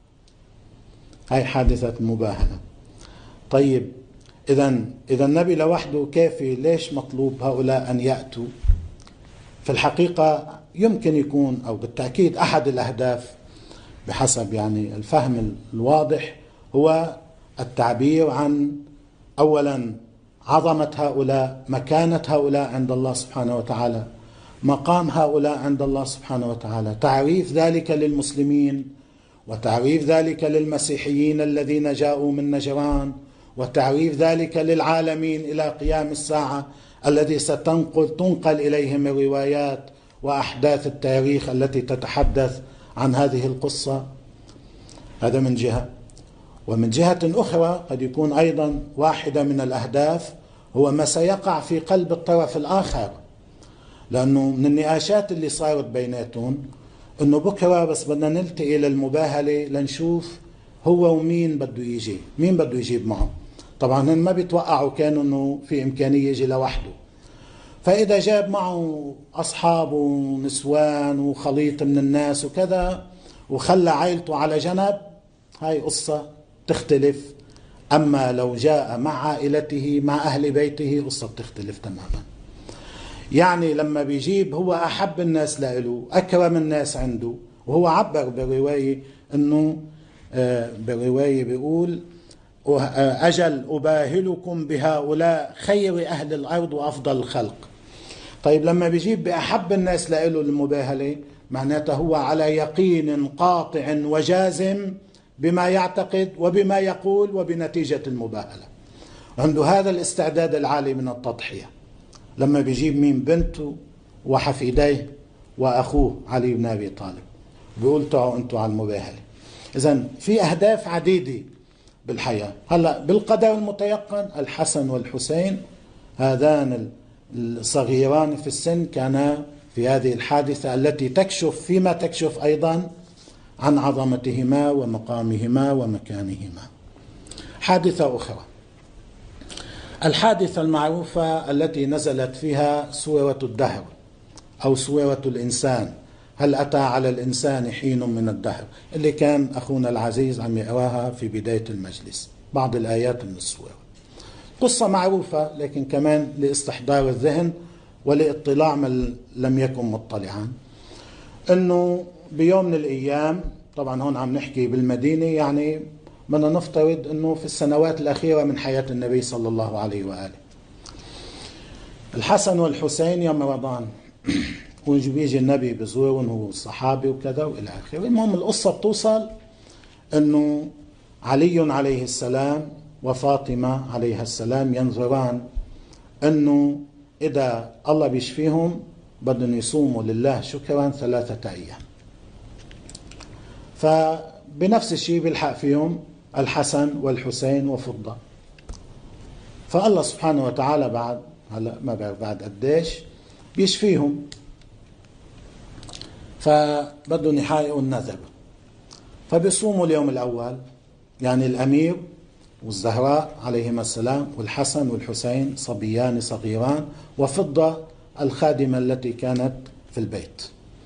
A: هاي حادثة المباهلة. طيب إذا النبي لوحده كافي، ليش مطلوب هؤلاء أن يأتوا؟ في الحقيقة يمكن يكون أو بالتأكيد أحد الأهداف بحسب يعني الفهم الواضح هو التعبير عن أولا عظمة هؤلاء، مكانة هؤلاء عند الله سبحانه وتعالى، مقام هؤلاء عند الله سبحانه وتعالى، تعريف ذلك للمسلمين وتعريف ذلك للمسيحيين الذين جاءوا من نجران، وتعريف ذلك للعالمين إلى قيام الساعة الذي ستنقل إليهم الروايات وأحداث التاريخ التي تتحدث عن هذه القصة. هذا من جهة. ومن جهة أخرى قد يكون أيضا واحدة من الأهداف هو ما سيقع في قلب الطرف الآخر، لأنه من النقاشات اللي صارت بيناتهم أنه بكرة بس بدنا نلتقي للمباهلة لنشوف هو ومين بده يجي، مين بده يجيب معه. طبعا هن ما بيتوقعوا كانوا أنه في إمكانية يجي لوحده، فإذا جاب معه أصحاب ونسوان وخليط من الناس وكذا وخلى عائلته على جنب، هاي قصة تختلف. أما لو جاء مع عائلته مع أهل بيته قصة بتختلف تماما. يعني لما بيجيب هو أحب الناس له، أكرم الناس عنده، وهو عبر بالرواية أنه بالرواية بيقول أجل أباهلكم بهؤلاء خير أهل الأرض وأفضل الخلق. طيب لما بيجيب بأحب الناس له المباهلة معناته هو على يقين قاطع وجازم بما يعتقد وبما يقول وبنتيجة المباهلة، عنده هذا الاستعداد العالي من التضحية. لما بيجيب مين؟ بنته وحفيديه وأخوه علي بن أبي طالب، بيقول تعوا أنتوا على المباهلة. إذن في أهداف عديدة بالحياة. هلأ بالقدر المتيقن الحسن والحسين هذان الصغيران في السن كانا في هذه الحادثة التي تكشف فيما تكشف أيضا عن عظمتهما ومقامهما ومكانهما. حادثة أخرى، الحادثة المعروفة التي نزلت فيها سورة الدهر أو سورة الإنسان هل أتى على الإنسان حين من الدهر، اللي كان أخونا العزيز عم يقراها في بداية المجلس، بعض الآيات من السورة. قصة معروفة، لكن كمان لاستحضار الذهن ولاطلاع من لم يكن مطلعا، أنه بيوم من الأيام، طبعا هون عم نحكي بالمدينة، يعني بدنا نفترض أنه في السنوات الأخيرة من حياة النبي صلى الله عليه وآله، الحسن والحسين يوم رمضان ويجي النبي بزورهم والصحابة وكذا وإلى آخره. المهم القصة بتوصل أنه علي عليه السلام وفاطمة عليها السلام ينظران أنه إذا الله بيشفيهم بدهم يصوموا لله شكرا 3 أيام. فبنفس الشيء بيلحق فيهم الحسن والحسين وفضة، فالله سبحانه وتعالى بعد هلا ما بعرف بعد قديش بيشفيهم، فبدهم يحققوا النذر، فبيصوموا اليوم الأول، يعني الأمير والزهراء عليهما السلام والحسن والحسين صبيان صغيران وفضة الخادمة التي كانت في البيت،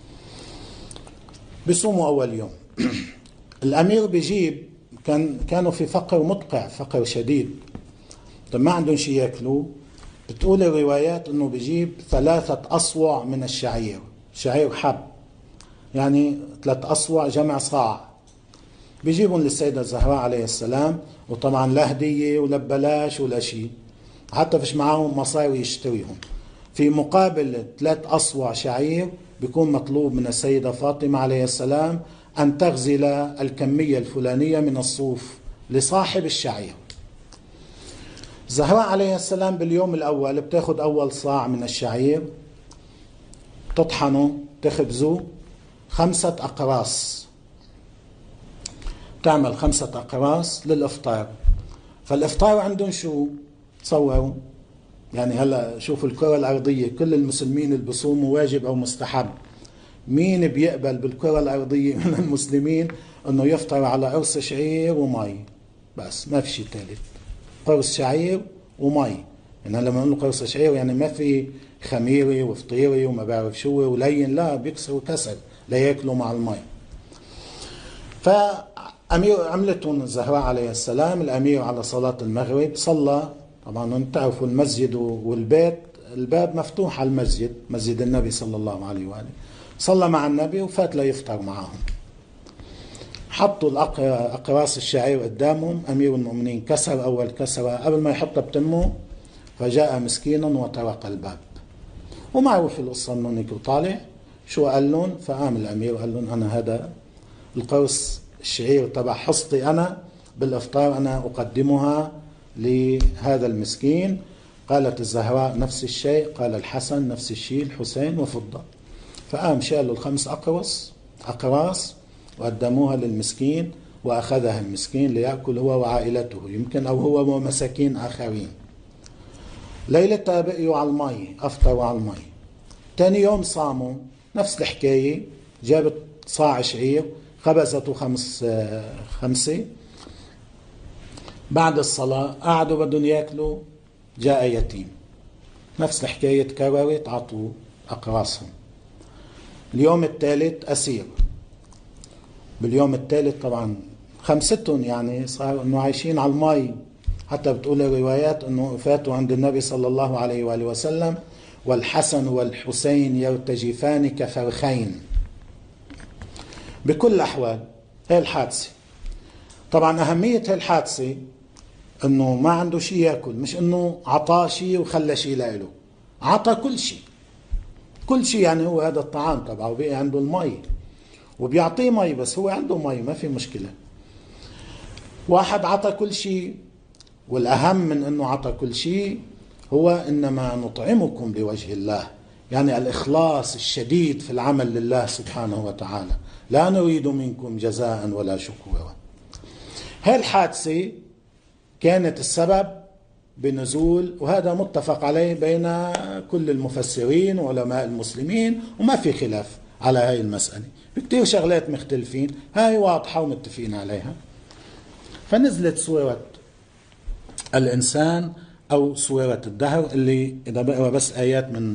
A: بيصوموا أول يوم. الأمير بيجيب، كانوا في فقر مدقع، فقر شديد، طب ما عندهم شيء يأكلوا. بتقول الروايات أنه بيجيب 3 أصوع من الشعير، شعير حب، يعني 3 أصوع جمع صاع، بيجيبهم للسيدة الزهراء عليه السلام، وطبعا لا هدية ولا ببلاش ولا شيء، حتى فيش معاهم مصاري يشتريهم. في مقابل 3 أصوع شعير بيكون مطلوب من السيدة فاطمة عليه السلام أن تغزل الكمية الفلانية من الصوف لصاحب الشعير. الزهراء عليه السلام باليوم الأول بتاخد أول صاع من الشعير، تطحنه، تخبزه 5 أقراص، تعمل 5 أقراص للإفطار. فالإفطار عندهم شو تصوروا؟ يعني هلأ شوفوا الكرة الأرضية كل المسلمين اللي بيصوموا واجب أو مستحب، مين بيقبل بالكرة الأرضية من المسلمين أنه يفطر على قرص شعير ومي بس، ما في شيء ثالث، قرص شعير ومي. يعني لما نقول قرص شعير يعني ما في خميرة وفطيرة وما بعرف شو ولين، لا بيكسروا كسر لا يأكلوا مع المي. فأمير عملتهم الزهراء عليه السلام، الأمير على صلاة المغرب صلى، طبعا انتم تعرفوا المسجد والبيت الباب مفتوح على المسجد، مسجد النبي صلى الله عليه وآله، صلى مع النبي وفات ليفطر معهم. حطوا الأقراص الشعير قدامهم، أمير المؤمنين كسر أول كسرة، قبل ما يحطها بتمه فجاء مسكينا وطرق الباب، ومعروف القصة انه نيكو طالع شو قال لهم. فقام الأمير وقال لهم أنا هذا القرص الشعير تبع حصتي أنا بالإفطار، أنا أقدمها لهذا المسكين. قالت الزهراء نفس الشيء، قال الحسن نفس الشيء، الحسين وفضة. فقام شالوا 5 أقراص وقدموها للمسكين، وأخذها المسكين ليأكل هو وعائلته، يمكن أو هو ومساكين آخرين. ليلتها بقيوا على المي، أفطروا على المي. تاني يوم صاموا نفس الحكاية، جابت صاع شعير خبزته 5. بعد الصلاة قعدوا بدهم يأكلوا، جاء يتيم، نفس الحكاية تكررت، عطوا أقراصهم. اليوم الثالث أسير، باليوم الثالث طبعا 5 يعني صاروا انه عايشين على المي، حتى بتقول الروايات انه فاتوا عند النبي صلى الله عليه وآله وسلم والحسن والحسين يرتجفان كفرخين. بكل الأحوال هي الحادثة. طبعا أهمية هي الحادثة انه ما عنده شيء يأكل، مش انه عطاه شيء وخلى شيء له، عطى كل شيء، كل شيء، يعني هو هذا الطعام تبعه بقي عنده المي وبيعطيه مي، بس هو عنده مي ما في مشكلة. واحد عطى كل شيء، والأهم من أنه عطى كل شيء هو إنما نطعمكم لوجه الله، يعني الإخلاص الشديد في العمل لله سبحانه وتعالى، لا نريد منكم جزاء ولا شكورا. هذه الحادثة كانت السبب بنزول، وهذا متفق عليه بين كل المفسرين وعلماء المسلمين، وما في خلاف على هاي المسألة، بكتير شغلات مختلفين، هاي واضحة ومتفقين عليها. فنزلت سورة الإنسان أو سورة الدهر، اللي إذا بقرأ بس آيات من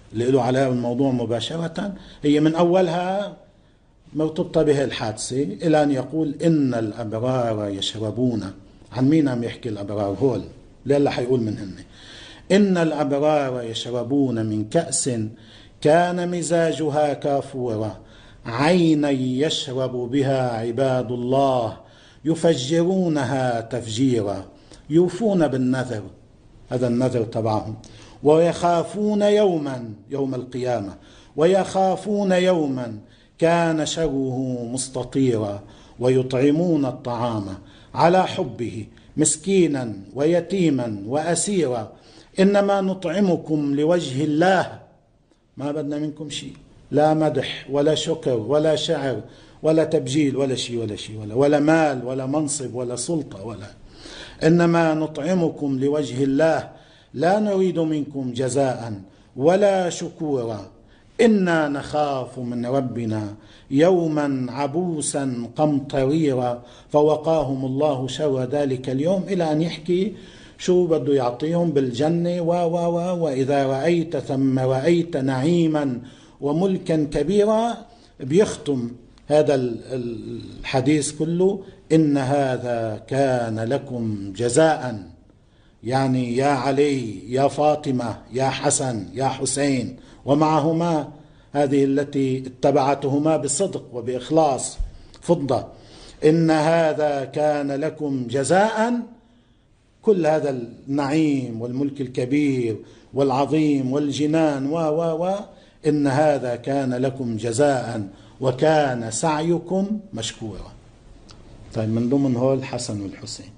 A: اللي له علاقة بالموضوع مباشرة، هي من أولها مرتبطة به الحادثة، إلى أن يقول إن الأبرار يشربون. عن مين عم يحكي الأبرار؟ هول لا حيقول منهن. إن الأبرار يشربون من كأس كان مزاجها كافورا عينا يشرب بها عباد الله يفجرونها تفجيرا يوفون بالنذر، هذا النذر تبعهم، ويخافون يوما، يوم القيامة، ويخافون يوما كان شره مستطيرا ويطعمون الطعام على حبه مسكينا ويتيما وأسيرا إنما نطعمكم لوجه الله، ما بدنا منكم شيء، لا مدح ولا شكر ولا شعر ولا تبجيل ولا شيء ولا مال ولا منصب ولا سلطة ولا، إنما نطعمكم لوجه الله لا نريد منكم جزاء ولا شكورا إنا نخاف من ربنا يوما عبوسا قمطريرا فوقاهم الله شر ذلك اليوم، إلى أن يحكي شو بده يعطيهم بالجنة وإذا رأيت ثم رأيت نعيما وملكا كبيرا. بيختم هذا الحديث كله إن هذا كان لكم جزاء، يعني يا علي يا فاطمة يا حسن يا حسين ومعهما هذه التي اتبعتهما بصدق وبإخلاص فضة، إن هذا كان لكم جزاء، كل هذا النعيم والملك الكبير والعظيم والجنان إن هذا كان لكم جزاء وكان سعيكم مشكورا. طيب من ضمن هول الحسن والحسين.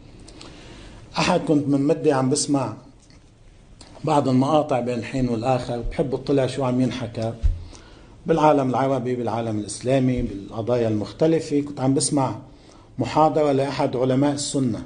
A: أحد كنت من مدة عم بسمع بعض المقاطع بين الحين والآخر، بحب اطلع شو عم ينحكى بالعالم العربي بالعالم الإسلامي بالقضايا المختلفة. كنت عم بسمع محاضرة لأحد علماء السنة،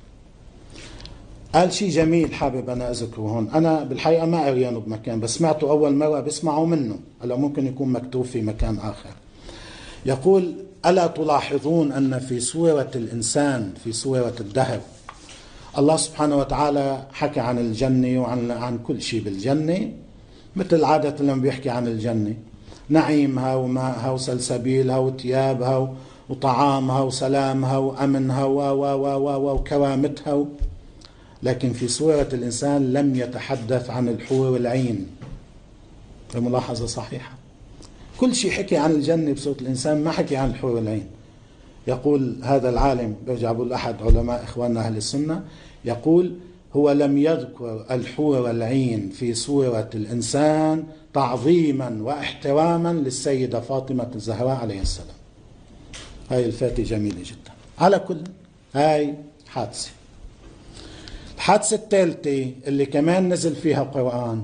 A: قال شيء جميل حابب أنا أذكره هون. أنا بالحقيقة ما قريانه بمكان، بس سمعته أول مرة بسمعه منه، هلا ممكن يكون مكتوب في مكان آخر. يقول: ألا تلاحظون أن في سورة الإنسان، في سورة الدهر، الله سبحانه وتعالى حكى عن الجنة وعن كل شيء بالجنة، مثل عادة لما بيحكي عن الجنة، نعيمها وماءها وسلسبيلها وثيابها وطعامها وسلامها وأمنها وكرامتها. لكن في سورة الإنسان لم يتحدث عن الحور العين. الملاحظة صحيحة، كل شيء حكي عن الجنة بسورة الإنسان، ما حكي عن الحور العين. يقول هذا العالم، برجع بقول أحد علماء إخواننا أهل السنة، يقول هو لم يذكر الحور العين في سورة الإنسان تعظيما واحتراما للسيدة فاطمة الزهراء عليه السلام. هاي الفاتحة جميلة جدا. على كل هاي حادثة. الحادثة الثالثة اللي كمان نزل فيها قرآن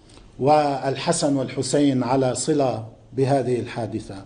A: والحسن والحسين على صلة بهذه الحادثة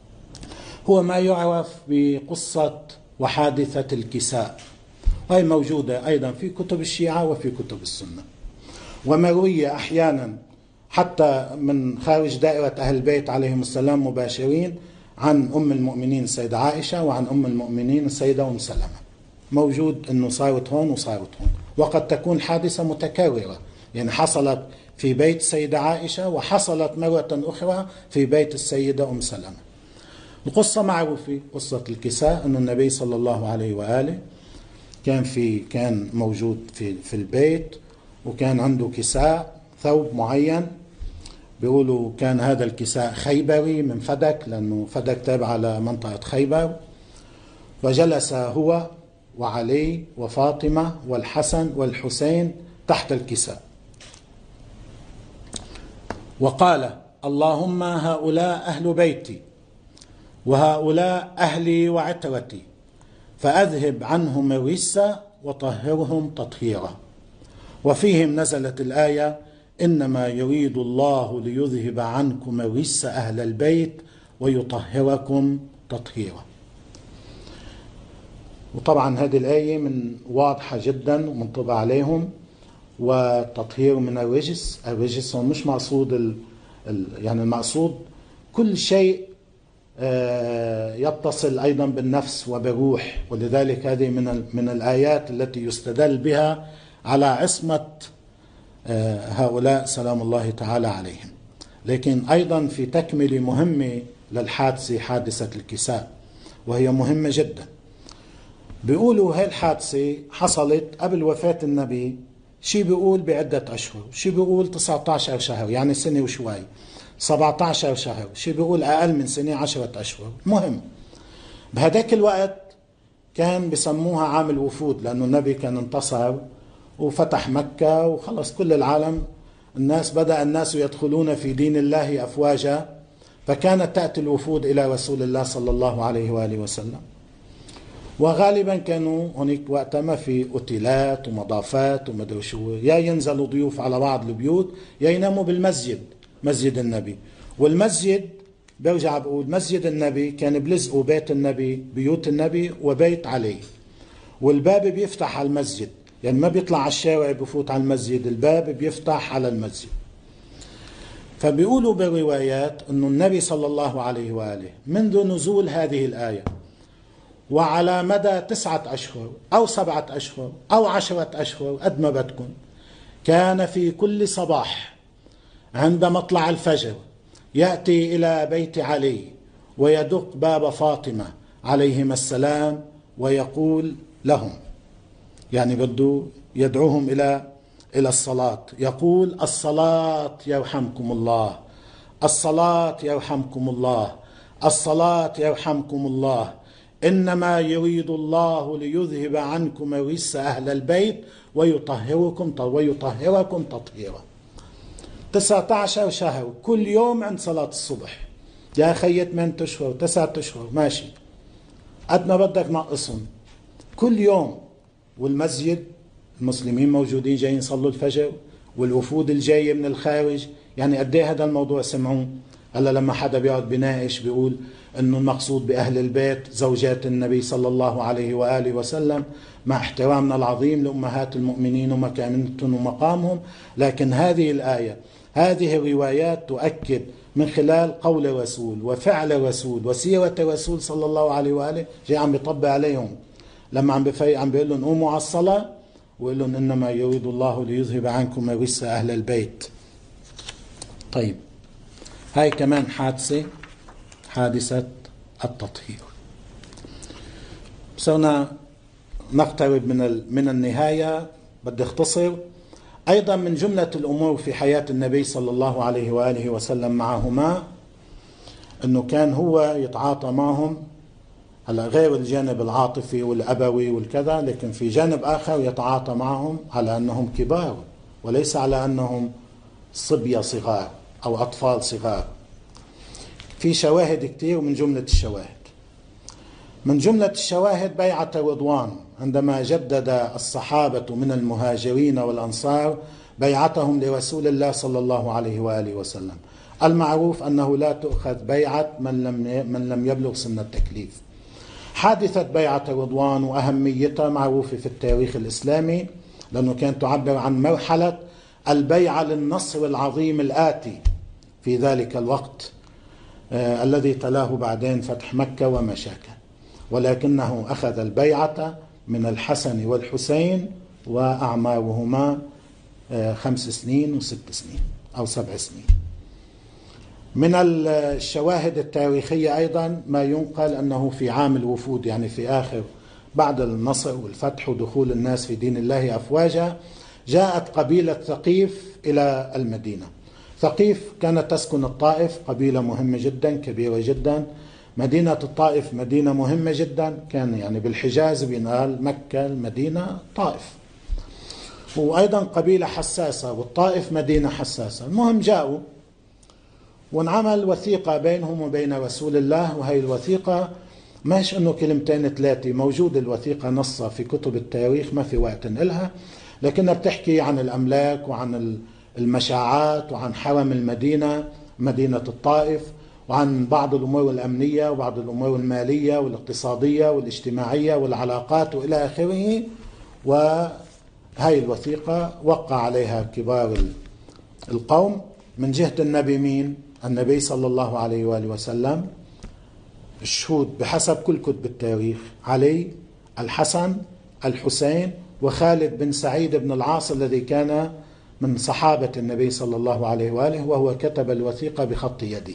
A: هو ما يعرف بقصة وحادثة الكساء، وهي موجودة أيضا في كتب الشيعة وفي كتب السنة، ومروية أحيانا حتى من خارج دائرة أهل البيت عليهم السلام مباشرين عن أم المؤمنين السيدة عائشة وعن أم المؤمنين السيدة أم سلمة. موجود أنه صارت هون وصارت هون، وقد تكون حادثة متكررة، يعني حصلت في بيت السيدة عائشة وحصلت مرة أخرى في بيت السيدة أم سلمة. القصة معروفة، قصة الكساء، أن النبي صلى الله عليه وآله كان موجود في البيت، وكان عنده كساء ثوب معين، بيقولوا كان هذا الكساء خيبري من فدك، لأنه فدك تابع على منطقة خيبر. وجلس هو وعلي وفاطمة والحسن والحسين تحت الكساء، وقال: اللهم هؤلاء أهل بيتي وهؤلاء أهلي وعترتي، فأذهب عنهم الرجس وطهرهم تطهيرا. وفيهم نزلت الآية: إنما يريد الله ليذهب عنكم الرجس أهل البيت ويطهركم تطهيرا. وطبعا هذه الآية من واضحة جدا ومنطبع عليهم. وتطهير من الرجس هو مش مقصود يعني المقصود كل شيء يتصل أيضا بالنفس وبالروح، ولذلك هذه من الآيات التي يستدل بها على عصمة هؤلاء سلام الله تعالى عليهم. لكن أيضا في تكملة مهمة للحادثة، حادثة الكساء، وهي مهمة جدا. بيقولوا هاي الحادثة حصلت قبل وفاة النبي، شي بيقول بعدة أشهر، شي بيقول 19 شهر يعني سنة وشوي، 17 شهر، شي بيقول أقل من سنة 10 أشهر. مهم بهداك الوقت كان بسموها عام الوفود، لأنه النبي كان انتصر وفتح مكة وخلص كل العالم، بدأ الناس يدخلون في دين الله أفواجا، فكانت تأتي الوفود إلى رسول الله صلى الله عليه وآله وسلم. وغالبا كانوا هناك وقت ما في أوتيلات ومضافات ومدري شو، يا ينزلوا ضيوف على بعض البيوت يا يناموا بالمسجد، مسجد النبي. والمسجد برجع بقول مسجد النبي كان بلزقوا بيت النبي، بيوت النبي وبيت علي، والباب بيفتح على المسجد، يعني ما بيطلع على الشارع بفوت على المسجد، الباب بيفتح على المسجد. فبيقولوا بالروايات أنه النبي صلى الله عليه وآله منذ نزول هذه الآية وعلى مدى 9 أشهر أو 7 أشهر أو 10 أشهر قد ما بدكم، كان في كل صباح عند مطلع الفجر يأتي إلى بيت علي ويدق باب فاطمة عليهما السلام ويقول لهم، يعني بده يدعوهم إلى الصلاة، يقول: الصلاة يرحمكم الله، الصلاة يرحمكم الله، الصلاة يرحمكم الله، إنما يريد الله ليذهب عنكم رجس أهل البيت ويطهركم تطهيرا. 19 شهر كل يوم عند صلاة الصبح. يا خي 8 أشهر 9 أشهر ماشي، قد ما بدك نقصهم كل يوم. والمسجد المسلمين موجودين جايين يصلوا الفجر، والوفود الجاية من الخارج، يعني قد ايه هذا الموضوع سمعوه. هلا لما حدا بيقعد بيناقش بيقول انه المقصود باهل البيت زوجات النبي صلى الله عليه واله وسلم، مع احترامنا العظيم لامهات المؤمنين ومكانتهم ومقامهم، لكن هذه الايه، هذه الروايات تؤكد من خلال قول الرسول وفعل الرسول وسيره الرسول صلى الله عليه واله، جاي عم بيطبق عليهم لما عم بيقول لهم قوموا على الصلاه، ويقول لهم انما يريد الله ليذهب عنكم رجس اهل البيت. طيب، هاي كمان حادثة التطهير. صرنا نقترب من النهاية. بدي اختصر أيضا من جملة الأمور في حياة النبي صلى الله عليه وآله وسلم معهما، أنه كان هو يتعاطى معهم، هلا غير الجانب العاطفي والأبوي والكذا، لكن في جانب آخر يتعاطى معهم على أنهم كبار وليس على أنهم صبية صغار أو أطفال صغار. في شواهد كتير، ومن جملة الشواهد بيعة رضوان، عندما جدد الصحابة من المهاجرين والأنصار بيعتهم لرسول الله صلى الله عليه وآله وسلم. المعروف أنه لا تؤخذ بيعة من لم يبلغ سن التكليف. حادثة بيعة رضوان وأهميتها معروفة في التاريخ الإسلامي، لأنه كانت تعبر عن مرحلة البيعة للنصر العظيم الآتي في ذلك الوقت، الذي تلاه بعدين فتح مكة ومشاكل، ولكنه أخذ البيعة من الحسن والحسين وأعمارهما 5 سنين و6 سنين أو 7 سنين. من الشواهد التاريخية أيضا ما ينقل أنه في عام الوفود، يعني في آخر بعد النصر والفتح ودخول الناس في دين الله أفواجا، جاءت قبيلة ثقيف إلى المدينة. ثقيف كانت تسكن الطائف، قبيلة مهمة جدا كبيرة جدا. مدينة الطائف مدينة مهمة جدا، كان يعني بالحجاز بينقال مكة المدينة طائف، وأيضا قبيلة حساسة، والطائف مدينة حساسة. المهم جاءوا وانعمل وثيقة بينهم وبين رسول الله، وهي الوثيقة مش أنه 2-3 موجود، الوثيقة نصها في كتب التاريخ ما في وقت إلها، لكنها بتحكي عن الأملاك وعن المشاعات وعن حرم المدينة، مدينة الطائف، وعن بعض الأمور الأمنية وبعض الأمور المالية والاقتصادية والاجتماعية والعلاقات وإلى آخره. وهي الوثيقة وقع عليها كبار القوم من جهة النبي. مين؟ النبي صلى الله عليه وآله وسلم. الشهود بحسب كل كتب التاريخ: علي، الحسن، الحسين، وخالد بن سعيد بن العاص الذي كان من صحابة النبي صلى الله عليه وآله، وهو كتب الوثيقة بخط يده.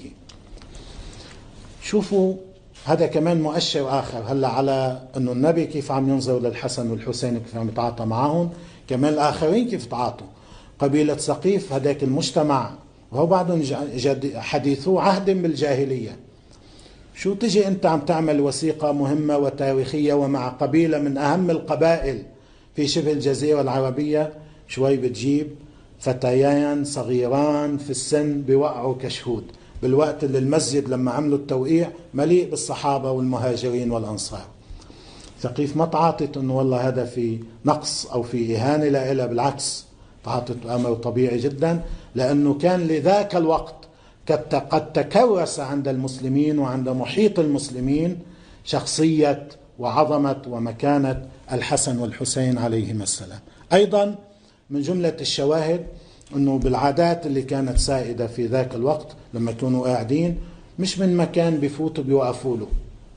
A: شوفوا هذا كمان مؤشر آخر هلا على أنه النبي كيف عم ينظر للحسن والحسين وكيف عم يتعاطى معهم، كمان الآخرين كيف تعاطوا. قبيلة ثقيف هذاك المجتمع وهو بعدهم حديثو عهد بالجاهلية، شو تجي أنت عم تعمل وثيقة مهمة وتاريخية ومع قبيلة من أهم القبائل في شبه الجزيرة العربية، شوي بتجيب فتيان صغيران في السن بيوقعوا كشهود، بالوقت اللي المسجد لما عملوا التوقيع مليء بالصحابة والمهاجرين والأنصار. ثقيف ما تعاطت أنه والله هذا في نقص أو في إهانة، لا، بالعكس تعاطت أمر طبيعي جدا، لأنه كان لذاك الوقت قد تكرس عند المسلمين وعند محيط المسلمين شخصية وعظمة ومكانة الحسن والحسين عليهما السلام. أيضا من جملة الشواهد أنه بالعادات اللي كانت سائدة في ذاك الوقت لما يكونوا قاعدين مش من مكان بفوتوا بيوقفوا له،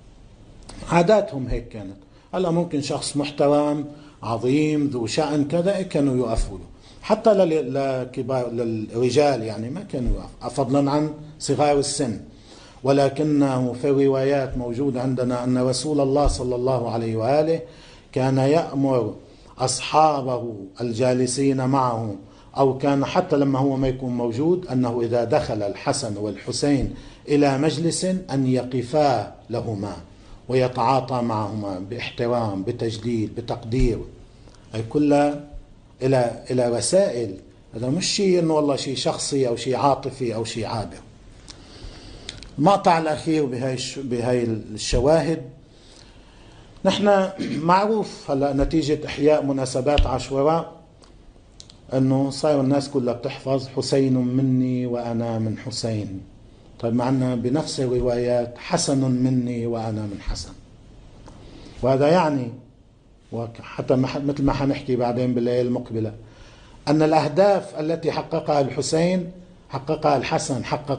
A: عاداتهم هيك كانت. هلا ممكن شخص محترم عظيم ذو شأن كذا كانوا يوقفوا له، حتى لكبار للرجال يعني ما كانوا يوقفوا، فضلا عن صغار السن. ولكنه في الروايات موجود عندنا أن رسول الله صلى الله عليه وآله كان يأمر أصحابه الجالسين معه، أو كان حتى لما هو ما يكون موجود، أنه إذا دخل الحسن والحسين إلى مجلس أن يقفا لهما ويتعاطى معهما باحترام بتجديد بتقدير. أي كلها إلى رسائل، هذا مش شيء إنه والله شيء شخصي أو شيء عاطفي أو شيء عابر. المقطع الأخير بهاي الشواهد، نحن معروف هلا نتيجة إحياء مناسبات عاشوراء أنه صار الناس كلها بتحفظ حسين مني وأنا من حسين. طيب معنا بنفس الروايات حسن مني وأنا من حسن، وهذا يعني وحتى مثل ما حنحكي بعدين بالليلة المقبلة أن الأهداف التي حققها الحسين حققها الحسن،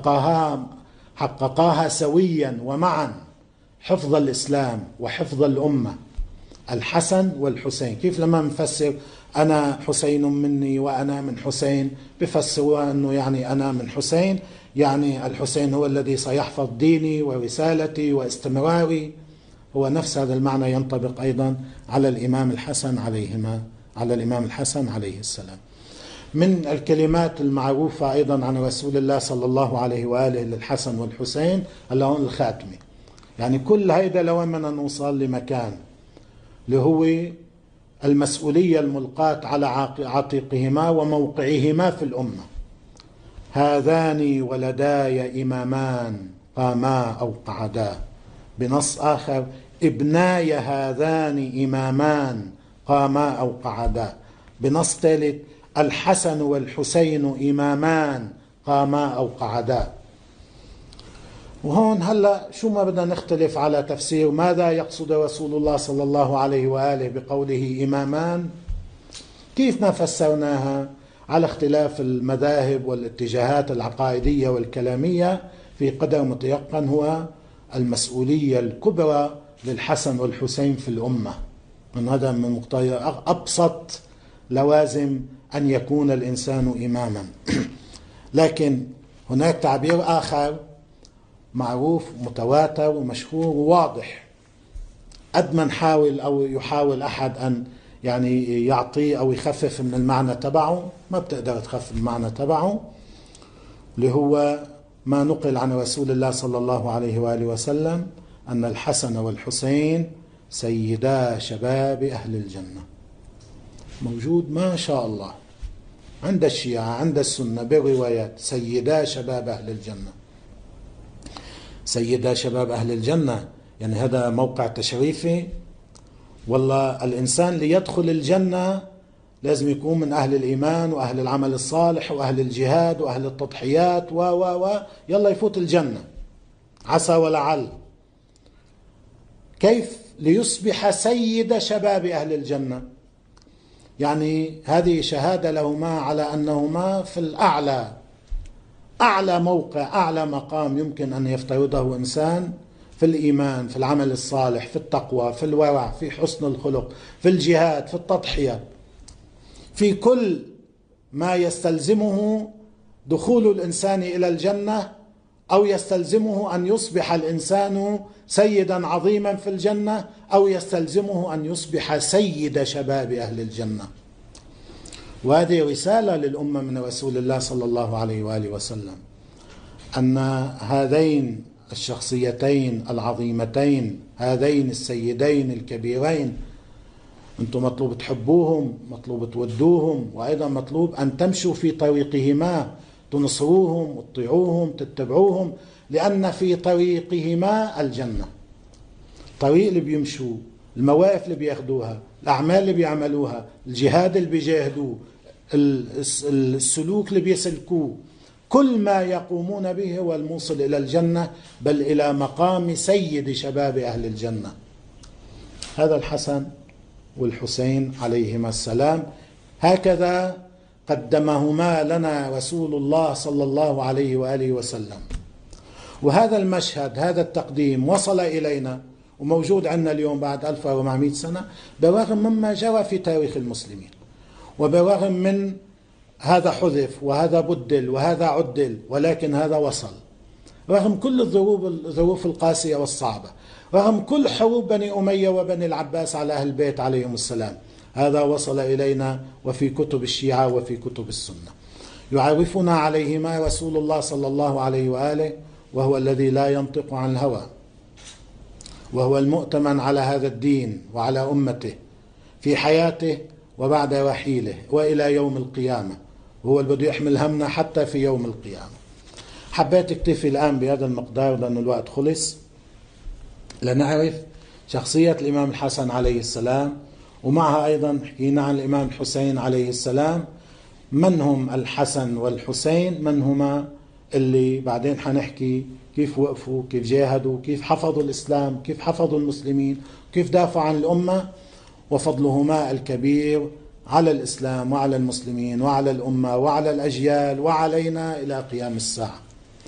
A: حققاها سويا ومعا، حفظ الإسلام وحفظ الأمة. الحسن والحسين كيف لما نفسر أنا حسين مني وأنا من حسين بفسروها أنه يعني أنا من حسين يعني الحسين هو الذي سيحفظ ديني ورسالتي واستمراري. هو نفس هذا المعنى ينطبق أيضا على الإمام الحسن عليه السلام. من الكلمات المعروفة أيضا عن رسول الله صلى الله عليه وآله للحسن والحسين هون الخاتمة. يعني كل هيدا لو بدنا نوصل لمكان اللي هو المسؤولية الملقاة على عاتقهما وموقعهما في الأمة. هذان ولداي إمامان قاما أو قعدا، بنص آخر ابناي هذان إمامان قاما أو قعدا، بنص ثالث الحسن والحسين إمامان قاما أو قعدا. وهون هلأ شو ما بدنا نختلف على تفسير ماذا يقصد رسول الله صلى الله عليه وآله بقوله إمامان، كيف ما فسرناها على اختلاف المذاهب والاتجاهات العقائدية والكلامية، في قدر متيقن هو المسؤولية الكبرى للحسن والحسين في الأمة. من هذا من مقتضى أبسط لوازم أن يكون الإنسان إماما. لكن هناك تعبير آخر معروف متواتر ومشهور وواضح، قد ما نحاول أو يحاول أحد أن يعني يعطيه أو يخفف من المعنى تبعه ما بتقدر تخفف المعنى تبعه، اللي هو ما نقل عن رسول الله صلى الله عليه وآله وسلم أن الحسن والحسين سيدا شباب أهل الجنة. موجود ما شاء الله عند الشيعة عند السنة بالروايات سيدا شباب أهل الجنة. سيدا شباب أهل الجنة يعني هذا موقع تشريفي. والله الإنسان ليدخل الجنة لازم يكون من أهل الإيمان وأهل العمل الصالح وأهل الجهاد وأهل التضحيات يلا يفوت الجنة عسى ولعل. كيف ليصبح سيد شباب أهل الجنة؟ يعني هذه شهادة لهما على أنهما في الأعلى، أعلى موقع أعلى مقام يمكن أن يفترضه إنسان في الإيمان في العمل الصالح في التقوى في الورع في حسن الخلق في الجهاد في التضحية، في كل ما يستلزمه دخول الإنسان إلى الجنة، أو يستلزمه أن يصبح الإنسان سيدا عظيما في الجنة، أو يستلزمه أن يصبح سيد شباب أهل الجنة. وهذه رسالة للأمة من رسول الله صلى الله عليه وآله وسلم، أن هذين الشخصيتين العظيمتين، هذين السيدين الكبيرين، أنتم مطلوب تحبوهم، مطلوب تودوهم، وأيضا مطلوب أن تمشوا في طريقهما، تنصروهم وتطيعوهم تتبعوهم، لأن في طريقهما الجنة. الطريق اللي بيمشوا، المواقف اللي بياخدوها، الأعمال اللي بيعملوها، الجهاد اللي بيجاهدوه، السلوك اللي بيسلكوه، كل ما يقومون به هو الموصل إلى الجنة، بل إلى مقام سيد شباب أهل الجنة. هذا الحسن والحسين عليهما السلام، هكذا قدمهما لنا رسول الله صلى الله عليه وآله وسلم. وهذا المشهد، هذا التقديم وصل إلينا وموجود عندنا اليوم بعد 1400 سنة، برغم مما جرى في تاريخ المسلمين، وبرغم من هذا حذف وهذا بدل وهذا عدل، ولكن هذا وصل رغم كل الظروف القاسية والصعبة، رغم كل حروب بني أمية وبني العباس على أهل البيت عليهم السلام. هذا وصل إلينا وفي كتب الشيعة وفي كتب السنة، يعرفنا عليهما رسول الله صلى الله عليه وآله، وهو الذي لا ينطق عن الهوى، وهو المؤتمن على هذا الدين وعلى أمته في حياته وبعد رحيله وإلى يوم القيامة، وهو اللي بده يحمل همنا حتى في يوم القيامة. حبيت اكتفي الآن بهذا المقدار لأن الوقت خلص، لنعرف شخصية الإمام الحسن عليه السلام، ومعها أيضا حكينا عن الإمام الحسين عليه السلام. من هم الحسن والحسين؟ من هما اللي بعدين حنحكي كيف وقفوا، كيف جاهدوا، كيف حفظوا الإسلام، كيف حفظوا المسلمين، كيف دافعوا عن الأمة، وفضلهما الكبير على الإسلام وعلى المسلمين وعلى الأمة وعلى الأجيال وعلينا إلى قيام الساعة.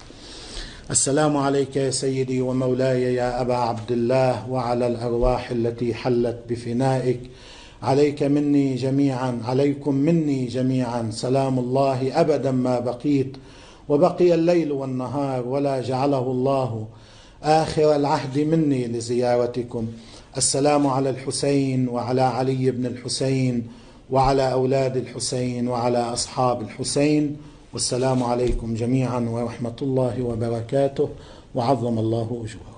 A: السلام عليك يا سيدي ومولاي يا أبا عبد الله، وعلى الأرواح التي حلت بفنائك، عليك مني جميعا، عليكم مني جميعا سلام الله أبدا ما بقيت، وبقي الليل والنهار، ولا جعله الله آخر العهد مني لزيارتكم. السلام على الحسين وعلى علي بن الحسين وعلى أولاد الحسين وعلى أصحاب الحسين، والسلام عليكم جميعا ورحمة الله وبركاته، وعظم الله أجوركم.